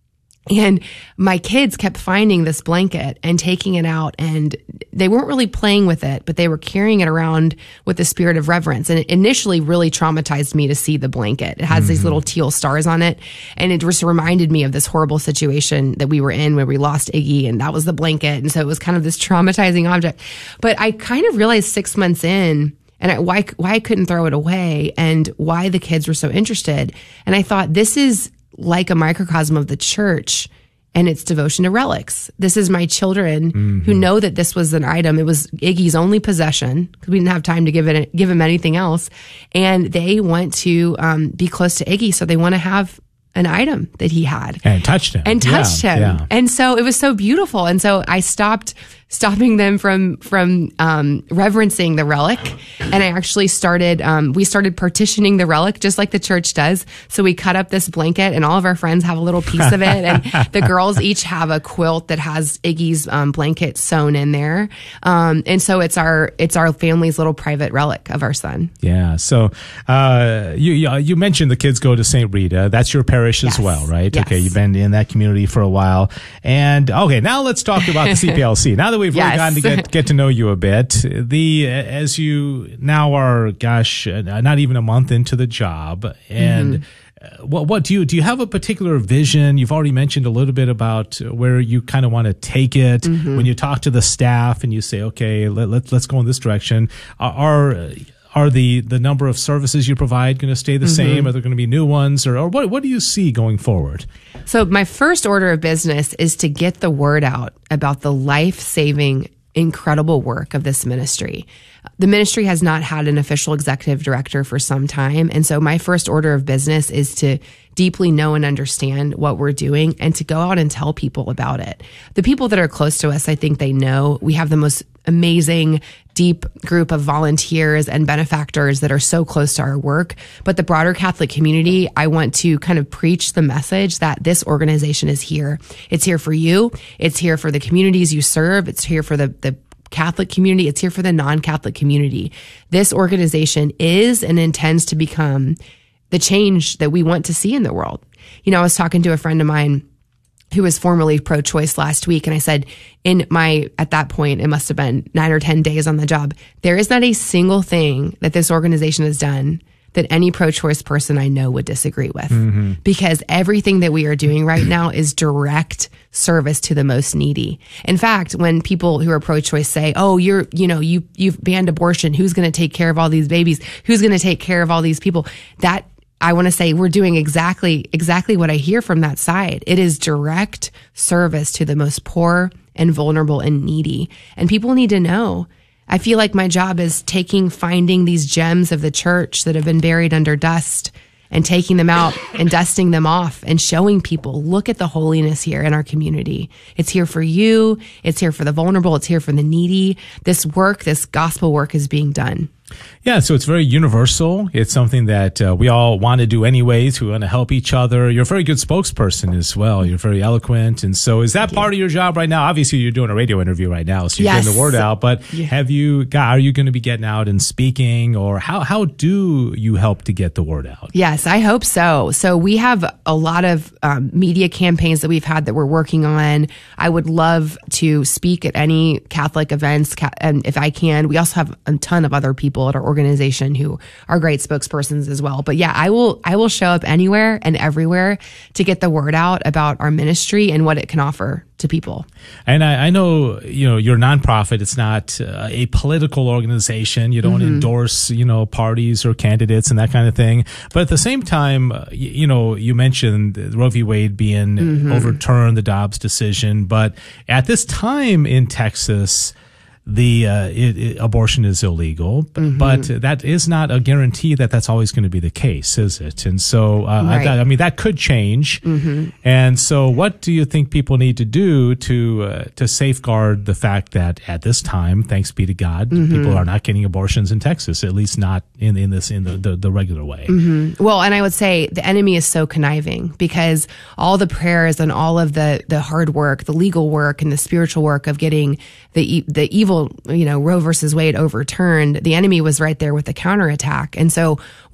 And my kids kept finding this blanket and taking it out, and they weren't really playing with it, but they were carrying it around with the spirit of reverence. And it initially really traumatized me to see the blanket. It has mm-hmm. these little teal stars on it. And it just reminded me of this horrible situation that we were in where we lost Iggy, and that was the blanket. And so it was kind of this traumatizing object. But I kind of realized six months in, and I, why, why I couldn't throw it away and why the kids were so interested. And I thought, this is like a microcosm of the church and its devotion to relics. This is my children mm-hmm. who know that this was an item. It was Iggy's only possession because we didn't have time to give it, give him anything else. And they want to um, be close to Iggy. So they want to have an item that he had. And touched him. And touched yeah, him. Yeah. And so it was so beautiful. And so I stopped stopping them from from um, reverencing the relic. And I actually started, um, we started partitioning the relic just like the church does. So we cut up this blanket and all of our friends have a little piece of it. And the girls each have a quilt that has Iggy's um, blanket sewn in there. Um, and so it's our it's our family's little private relic of our son. Yeah. So uh, you you mentioned the kids go to Saint Rita. That's your parish Yes. as well, right? Yes. Okay. You've been in that community for a while. And okay, now let's talk about the C P L C. Now that we've Yes. really gotten to get, get to know you a bit, the as you now are, gosh, uh, not even a month into the job, and mm-hmm. uh, what what do you do? You have a particular vision? You've already mentioned a little bit about where you kind of want to take it. Mm-hmm. When you talk to the staff and you say, okay, let, let let's go in this direction. Are, are Are the, the number of services you provide going to stay the mm-hmm. same? Are there going to be new ones? Or, or what, what do you see going forward? So my first order of business is to get the word out about the life-saving, incredible work of this ministry. The ministry has not had an official executive director for some time. And so my first order of business is to deeply know and understand what we're doing and to go out and tell people about it. The people that are close to us, I think they know. We have the most amazing, deep group of volunteers and benefactors that are so close to our work. But the broader Catholic community, I want to kind of preach the message that this organization is here. It's here for you. It's here for the communities you serve. It's here for the, the Catholic community. It's here for the non-Catholic community. This organization is and intends to become the change that we want to see in the world. You know, I was talking to a friend of mine who was formerly pro-choice last week. And I said, in my, at that point, it must have been nine or ten days on the job. There is not a single thing that this organization has done that any pro-choice person I know would disagree with. Mm-hmm. Because everything that we are doing right now is direct service to the most needy. In fact, when people who are pro-choice say, oh, you're, you know, you, you've banned abortion. Who's going to take care of all these babies? Who's going to take care of all these people? That, I want to say we're doing exactly, exactly what I hear from that side. It is direct service to the most poor and vulnerable and needy. And people need to know. I feel like my job is taking, finding these gems of the church that have been buried under dust and taking them out and dusting them off and showing people, look at the holiness here in our community. It's here for you. It's here for the vulnerable. It's here for the needy. This work, this gospel work is being done. Yeah, so it's very universal. It's something that uh, we all want to do anyways. We want to help each other. You're a very good spokesperson as well. You're very eloquent. And so is that Thank part you. of your job right now? Obviously, you're doing a radio interview right now, so you're Yes. getting the word out. But Yeah. have you, got, are you going to be getting out and speaking? Or how, how do you help to get the word out? Yes, I hope so. So we have a lot of um, media campaigns that we've had that we're working on. I would love to speak at any Catholic events, ca- and if I can. We also have a ton of other people at our organization who are great spokespersons as well. But yeah, I will I will show up anywhere and everywhere to get the word out about our ministry and what it can offer to people. And I, I know, you know, you're a nonprofit. It's not uh, a political organization. You don't Mm-hmm. endorse, you know, parties or candidates and that kind of thing. But at the same time, uh, you, you know, you mentioned Roe v. Wade being Mm-hmm. overturned, the Dobbs decision. But at this time in Texas, the uh, it, it, abortion is illegal, Mm-hmm. but that is not a guarantee that that's always going to be the case, is it? And so, uh, Right. I, I mean, that could change. Mm-hmm. And so, what do you think people need to do to uh, to safeguard the fact that at this time, thanks be to God, Mm-hmm. people are not getting abortions in Texas, at least not in in this in the the, the regular way. Mm-hmm. Well, and I would say the enemy is so conniving because all the prayers and all of the the hard work, the legal work and the spiritual work of getting the e- the evil, you know, Roe versus Wade overturned, the enemy was right there with the counterattack. And so what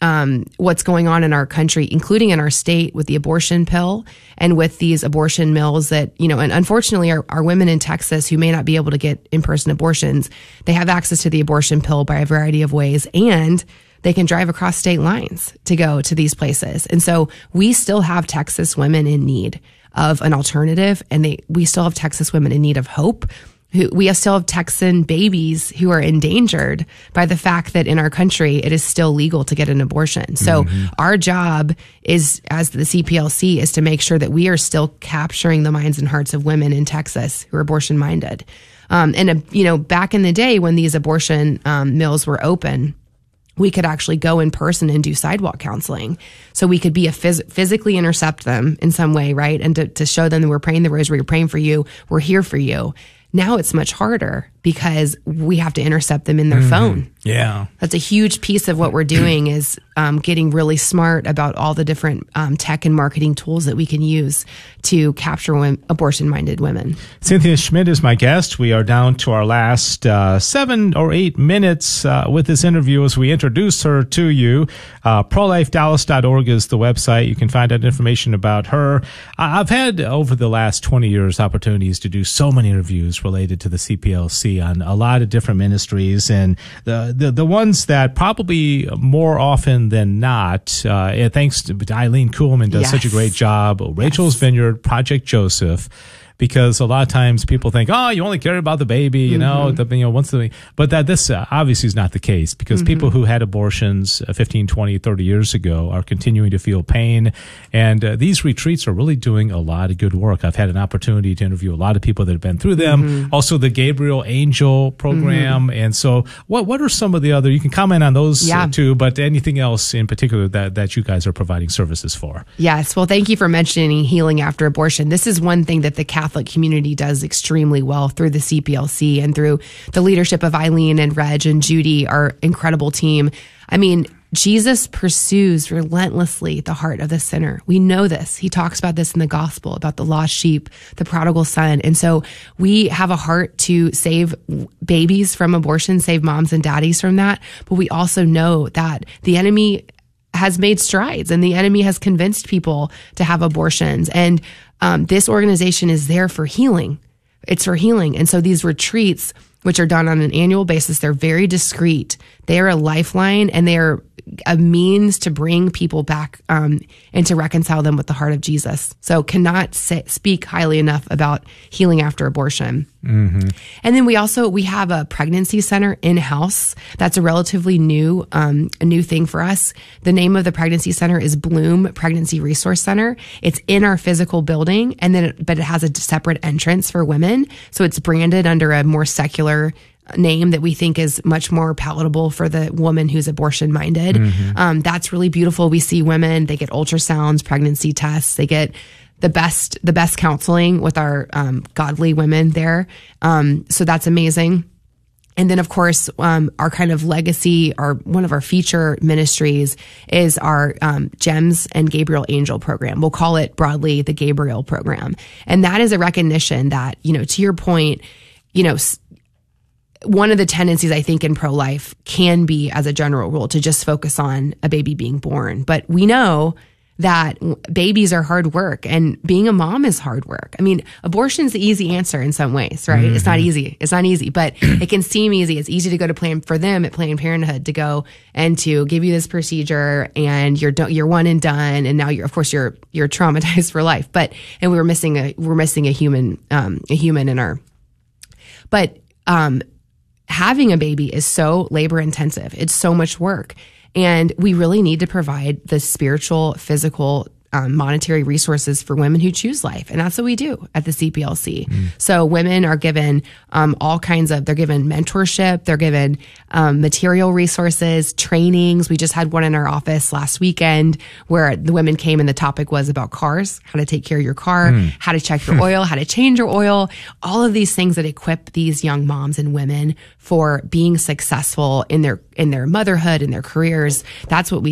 um, what's going on in our country, including in our state with the abortion pill and with these abortion mills that, you know, and unfortunately our, our women in Texas who may not be able to get in-person abortions, they have access to the abortion pill by a variety of ways, and they can drive across state lines to go to these places. And so we still have Texas women in need of an alternative, and they, we still have Texas women in need of hope. Who, we still have Texan babies who are endangered by the fact that in our country it is still legal to get an abortion. So mm-hmm. our job is, as the C P L C, is to make sure that we are still capturing the minds and hearts of women in Texas who are abortion minded. Um, and, uh, you know, back in the day when these abortion um, mills were open, we could actually go in person and do sidewalk counseling. So we could be a phys- physically intercept them in some way, right? And to, to show them that we're praying the rosary, we're praying for you, we're here for you. Now it's much harder because we have to intercept them in their mm-hmm. phone. Yeah. That's a huge piece of what we're doing is um, getting really smart about all the different um, tech and marketing tools that we can use to capture women, abortion-minded women. Cynthia Schmidt is my guest. We are down to our last uh, seven or eight minutes uh, with this interview as we introduce her to you. Uh, pro life dallas dot org is the website. You can find out information about her. I've had, over the last twenty years, opportunities to do so many interviews related to the C P L C on a lot of different ministries, and the the, the ones that probably more often than not, uh, and thanks to Eileen Kuhlman does yes. such a great job, Rachel's yes. Vineyard, Project Joseph, because a lot of times people think, oh, you only care about the baby, you mm-hmm. know, the, you know, once the, but that this uh, obviously is not the case, because mm-hmm. people who had abortions fifteen, twenty, thirty years ago are continuing to feel pain. And uh, these retreats are really doing a lot of good work. I've had an opportunity to interview a lot of people that have been through them. Mm-hmm. Also the Gabriel Angel program. Mm-hmm. And so what, what are some of the other, you can comment on those yeah. uh, too, but anything else in particular that, that you guys are providing services for? Yes. Well, thank you for mentioning healing after abortion. This is one thing that the Catholic community does extremely well through the C P L C and through the leadership of Eileen and Reg and Judy, our incredible team. I mean, Jesus pursues relentlessly the heart of the sinner. We know this. He talks about this in the gospel, about the lost sheep, the prodigal son. And so we have a heart to save babies from abortion, save moms and daddies from that. But we also know that the enemy has made strides and the enemy has convinced people to have abortions. And um, this organization is there for healing. It's for healing. And so these retreats, which are done on an annual basis, they're very discreet. They are a lifeline, and they are a means to bring people back um, and to reconcile them with the heart of Jesus. So cannot say, speak highly enough about healing after abortion. Mm-hmm. And then we also, we have a pregnancy center in-house. That's a relatively new, um, a new thing for us. The name of the pregnancy center is Bloom Pregnancy Resource Center. It's in our physical building, and then, it, but it has a separate entrance for women. So it's branded under a more secular name that we think is much more palatable for the woman who's abortion minded. Mm-hmm. Um, that's really beautiful. We see women, they get ultrasounds, pregnancy tests, they get the best, the best counseling with our, um, godly women there. Um, so that's amazing. And then, of course, um, our kind of legacy, our one of our feature ministries is our um, GEMS and Gabriel Angel program. We'll call it broadly the Gabriel program. And that is a recognition that, you know, to your point, you know, one of the tendencies I think in pro-life can be, as a general rule, to just focus on a baby being born. But we know that babies are hard work, and being a mom is hard work. I mean, abortion's the easy answer in some ways, right? Mm-hmm. It's not easy. It's not easy, but it can seem easy. It's easy to go to plan for them at Planned Parenthood to go and to give you this procedure, and you're do- you're one and done, and now you're, of course, you're you're traumatized for life. But and we were missing a we're missing a human um, a human in our, but um. having a baby is so labor intensive. It's so much work. And we really need to provide the spiritual, physical, um, monetary resources for women who choose life. And that's what we do at the C P L C. Mm. So women are given um, all kinds of, they're given mentorship, they're given um, material resources, trainings. We just had one in our office last weekend where the women came and the topic was about cars, how to take care of your car, mm. how to check your oil, how to change your oil, all of these things that equip these young moms and women for being successful in their in their motherhood, in their careers. That's what we do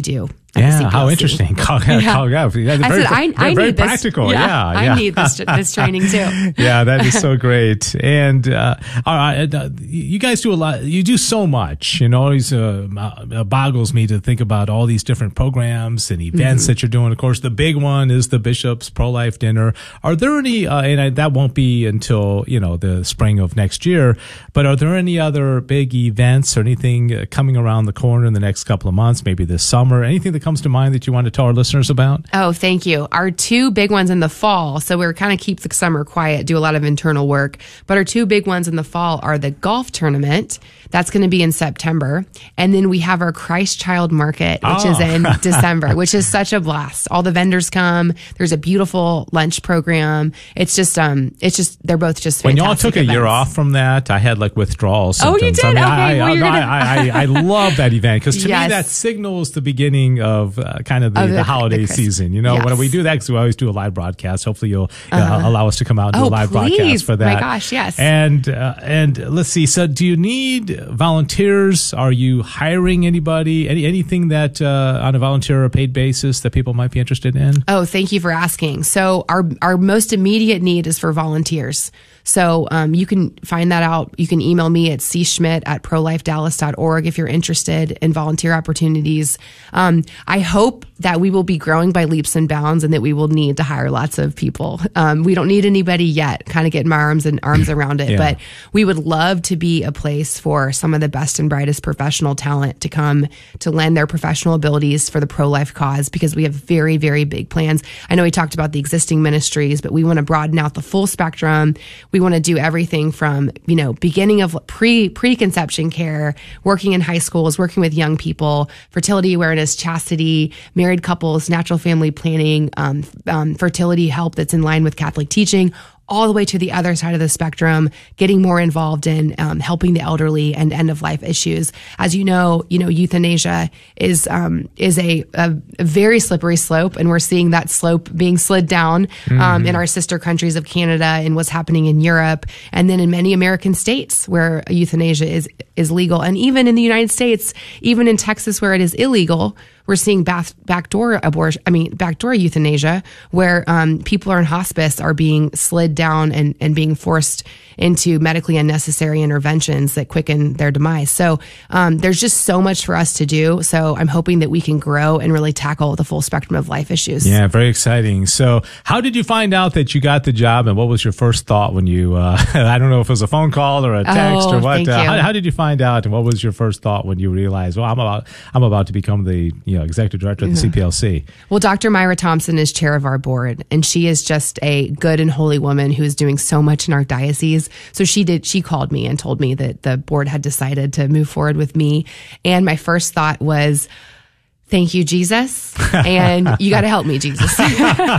Yeah, how interesting. Call, yeah. call, yeah. Yeah, I very, said, I, I very need practical. this. Yeah, yeah, yeah. I need this, this training too. Yeah, that is so great. And uh, all right, uh, you guys do a lot. You do so much. You know, it always uh, uh, boggles me to think about all these different programs and events mm-hmm. that you're doing. Of course, the big one is the Bishop's Pro-Life Dinner. Are there any, uh, and I, that won't be until, you know, the spring of next year, but are there any other big events or anything coming around the corner in the next couple of months, maybe this summer, anything that comes to mind that you want to tell our listeners about? Oh, thank you. Our two big ones in the fall. So we're kind of keep the summer quiet, do a lot of internal work. But our two big ones in the fall are the golf tournament. That's going to be in September. And then we have our Christ Child Market, which oh. is in December, which is such a blast. All the vendors come. There's a beautiful lunch program. It's just, um, it's just, they're both just fantastic. When y'all took a events. year off from that, I had like withdrawal symptoms. Oh, you did? I mean, okay. I, well, I, you're I, gonna... I, I, I love that event because to yes. me that signals the beginning of uh, kind of the, of the, the holiday the season. You know, yes. when we do that, because we always do a live broadcast. Hopefully, you'll uh-huh. uh, allow us to come out and do oh, a live please. broadcast for that. My gosh, yes. And uh, and let's see. So, do you need volunteers? Are you hiring anybody? Any anything that uh, on a volunteer or paid basis that people might be interested in? Oh, thank you for asking. So our our most immediate need is for volunteers. So um, you can find that out. You can email me at cschmidt at prolifedallas dot org if you're interested in volunteer opportunities. Um, I hope that we will be growing by leaps and bounds and that we will need to hire lots of people. Um, we don't need anybody yet, kind of getting my arms and arms around it, yeah. but we would love to be a place for some of the best and brightest professional talent to come to lend their professional abilities for the pro-life cause, because we have very, very big plans. I know we talked about the existing ministries, but we want to broaden out the full spectrum. We want to do everything from, you know, beginning of pre preconception care, working in high schools, working with young people, fertility awareness, chastity, married couples, natural family planning, um, um, fertility help that's in line with Catholic teaching, all the way to the other side of the spectrum, getting more involved in um, helping the elderly and end of life issues. As you know, you know, euthanasia is um, is a, a, a very slippery slope, and we're seeing that slope being slid down um, mm-hmm. in our sister countries of Canada and what's happening in Europe, and then in many American states where euthanasia is is legal, and even in the United States, even in Texas where it is illegal. We're seeing back, backdoor abortion, I mean, backdoor euthanasia, where um, people are in hospice are being slid down and, and being forced into medically unnecessary interventions that quicken their demise. So um, there's just so much for us to do. So I'm hoping that we can grow and really tackle the full spectrum of life issues. Yeah, very exciting. So how did you find out that you got the job, and what was your first thought when you, uh, I don't know if it was a phone call or a text oh, or what, thank uh, you. how, how did you find out, and what was your first thought when you realized, well, I'm about, I'm about to become the, you know, executive director of the mm-hmm. C P L C? Well, Doctor Myra Thompson is chair of our board, and she is just a good and holy woman who is doing so much in our diocese. So she did, she called me and told me that the board had decided to move forward with me. And my first thought was, thank you, Jesus. And you got to help me, Jesus. um,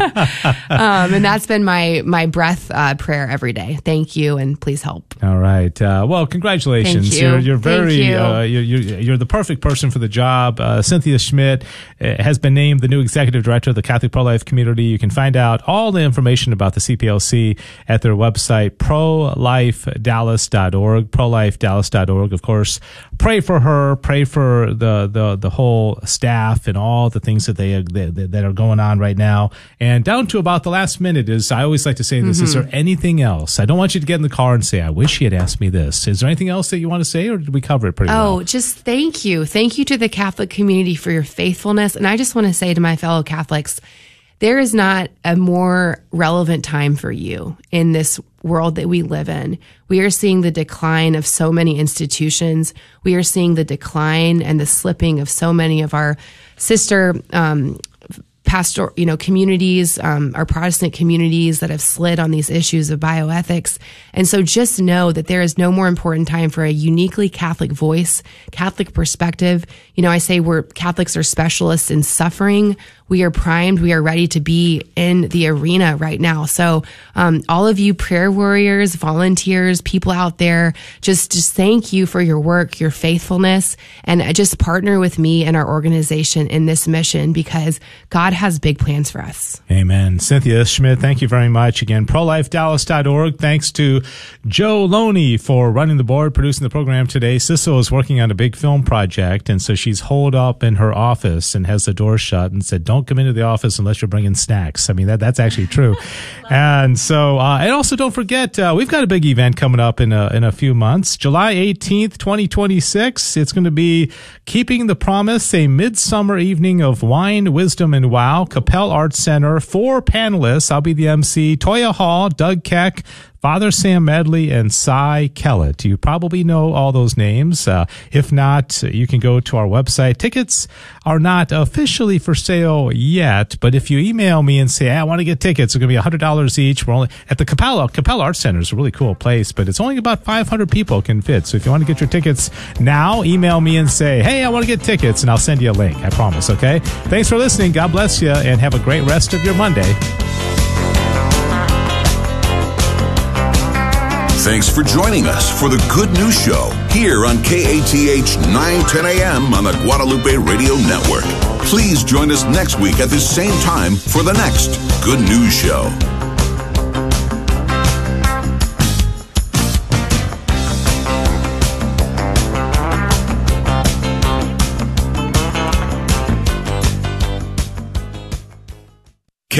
and that's been my, my breath uh, prayer every day. Thank you. And please help. All right. Uh, well, congratulations. Thank you. You're, you're very, Thank you. Uh, you're, you're, you're the perfect person for the job. Uh, Cynthia Schmidt uh, has been named the new executive director of the Catholic Pro-Life Community. You can find out all the information about the C P L C at their website, pro life dallas dot org, pro life dallas dot org. Of course, pray for her, pray for the, the, the whole staff and all the things that they that, that are going on right now, and down to about the last minute. Is I always like to say this: mm-hmm. Is there anything else? I don't want you to get in the car and say, "I wish he had asked me this." Is there anything else that you want to say, or did we cover it pretty oh, well? Oh, just thank you, thank you to the Catholic community for your faithfulness, and I just want to say to my fellow Catholics, there is not a more relevant time for you in this world that we live in. We are seeing the decline of so many institutions. We are seeing the decline and the slipping of so many of our sister um, pastor, you know, communities, um, our Protestant communities that have slid on these issues of bioethics. And so just know that there is no more important time for a uniquely Catholic voice, Catholic perspective. You know, I say we're Catholics are specialists in suffering. We are primed. We are ready to be in the arena right now. So, um, all of you prayer warriors, volunteers, people out there, just, just thank you for your work, your faithfulness, and just partner with me and our organization in this mission, because God has big plans for us. Amen. Cynthia Schmidt, thank you very much. Again, pro life dallas dot org. Thanks to Joe Loney for running the board, producing the program today. Sissel is working on a big film project, and so she's holed up in her office and has the door shut and said, don't come into the office unless you're bringing snacks. I mean, that that's actually true. And so, uh, and also don't forget, uh, we've got a big event coming up in a, in a few months. July eighteenth, twenty twenty-six. It's going to be Keeping the Promise, a midsummer evening of wine, wisdom, and wow. Capel Arts Center. Four panelists. I'll be the M C. Toya Hall, Doug Keck, Father Sam Medley, and Cy Kellett. You probably know all those names. Uh, if not, you can go to our website. Tickets are not officially for sale yet, but if you email me and say, hey, I want to get tickets, it's going to be one hundred dollars each. We're only at the Capel, Capel Arts Center is a really cool place, but it's only about five hundred people can fit. So if you want to get your tickets now, email me and say, hey, I want to get tickets, and I'll send you a link. I promise, okay? Thanks for listening. God bless you, and have a great rest of your Monday. Thanks for joining us for the Good News Show here on K A T H nine ten a.m. on the Guadalupe Radio Network. Please join us next week at the same time for the next Good News Show.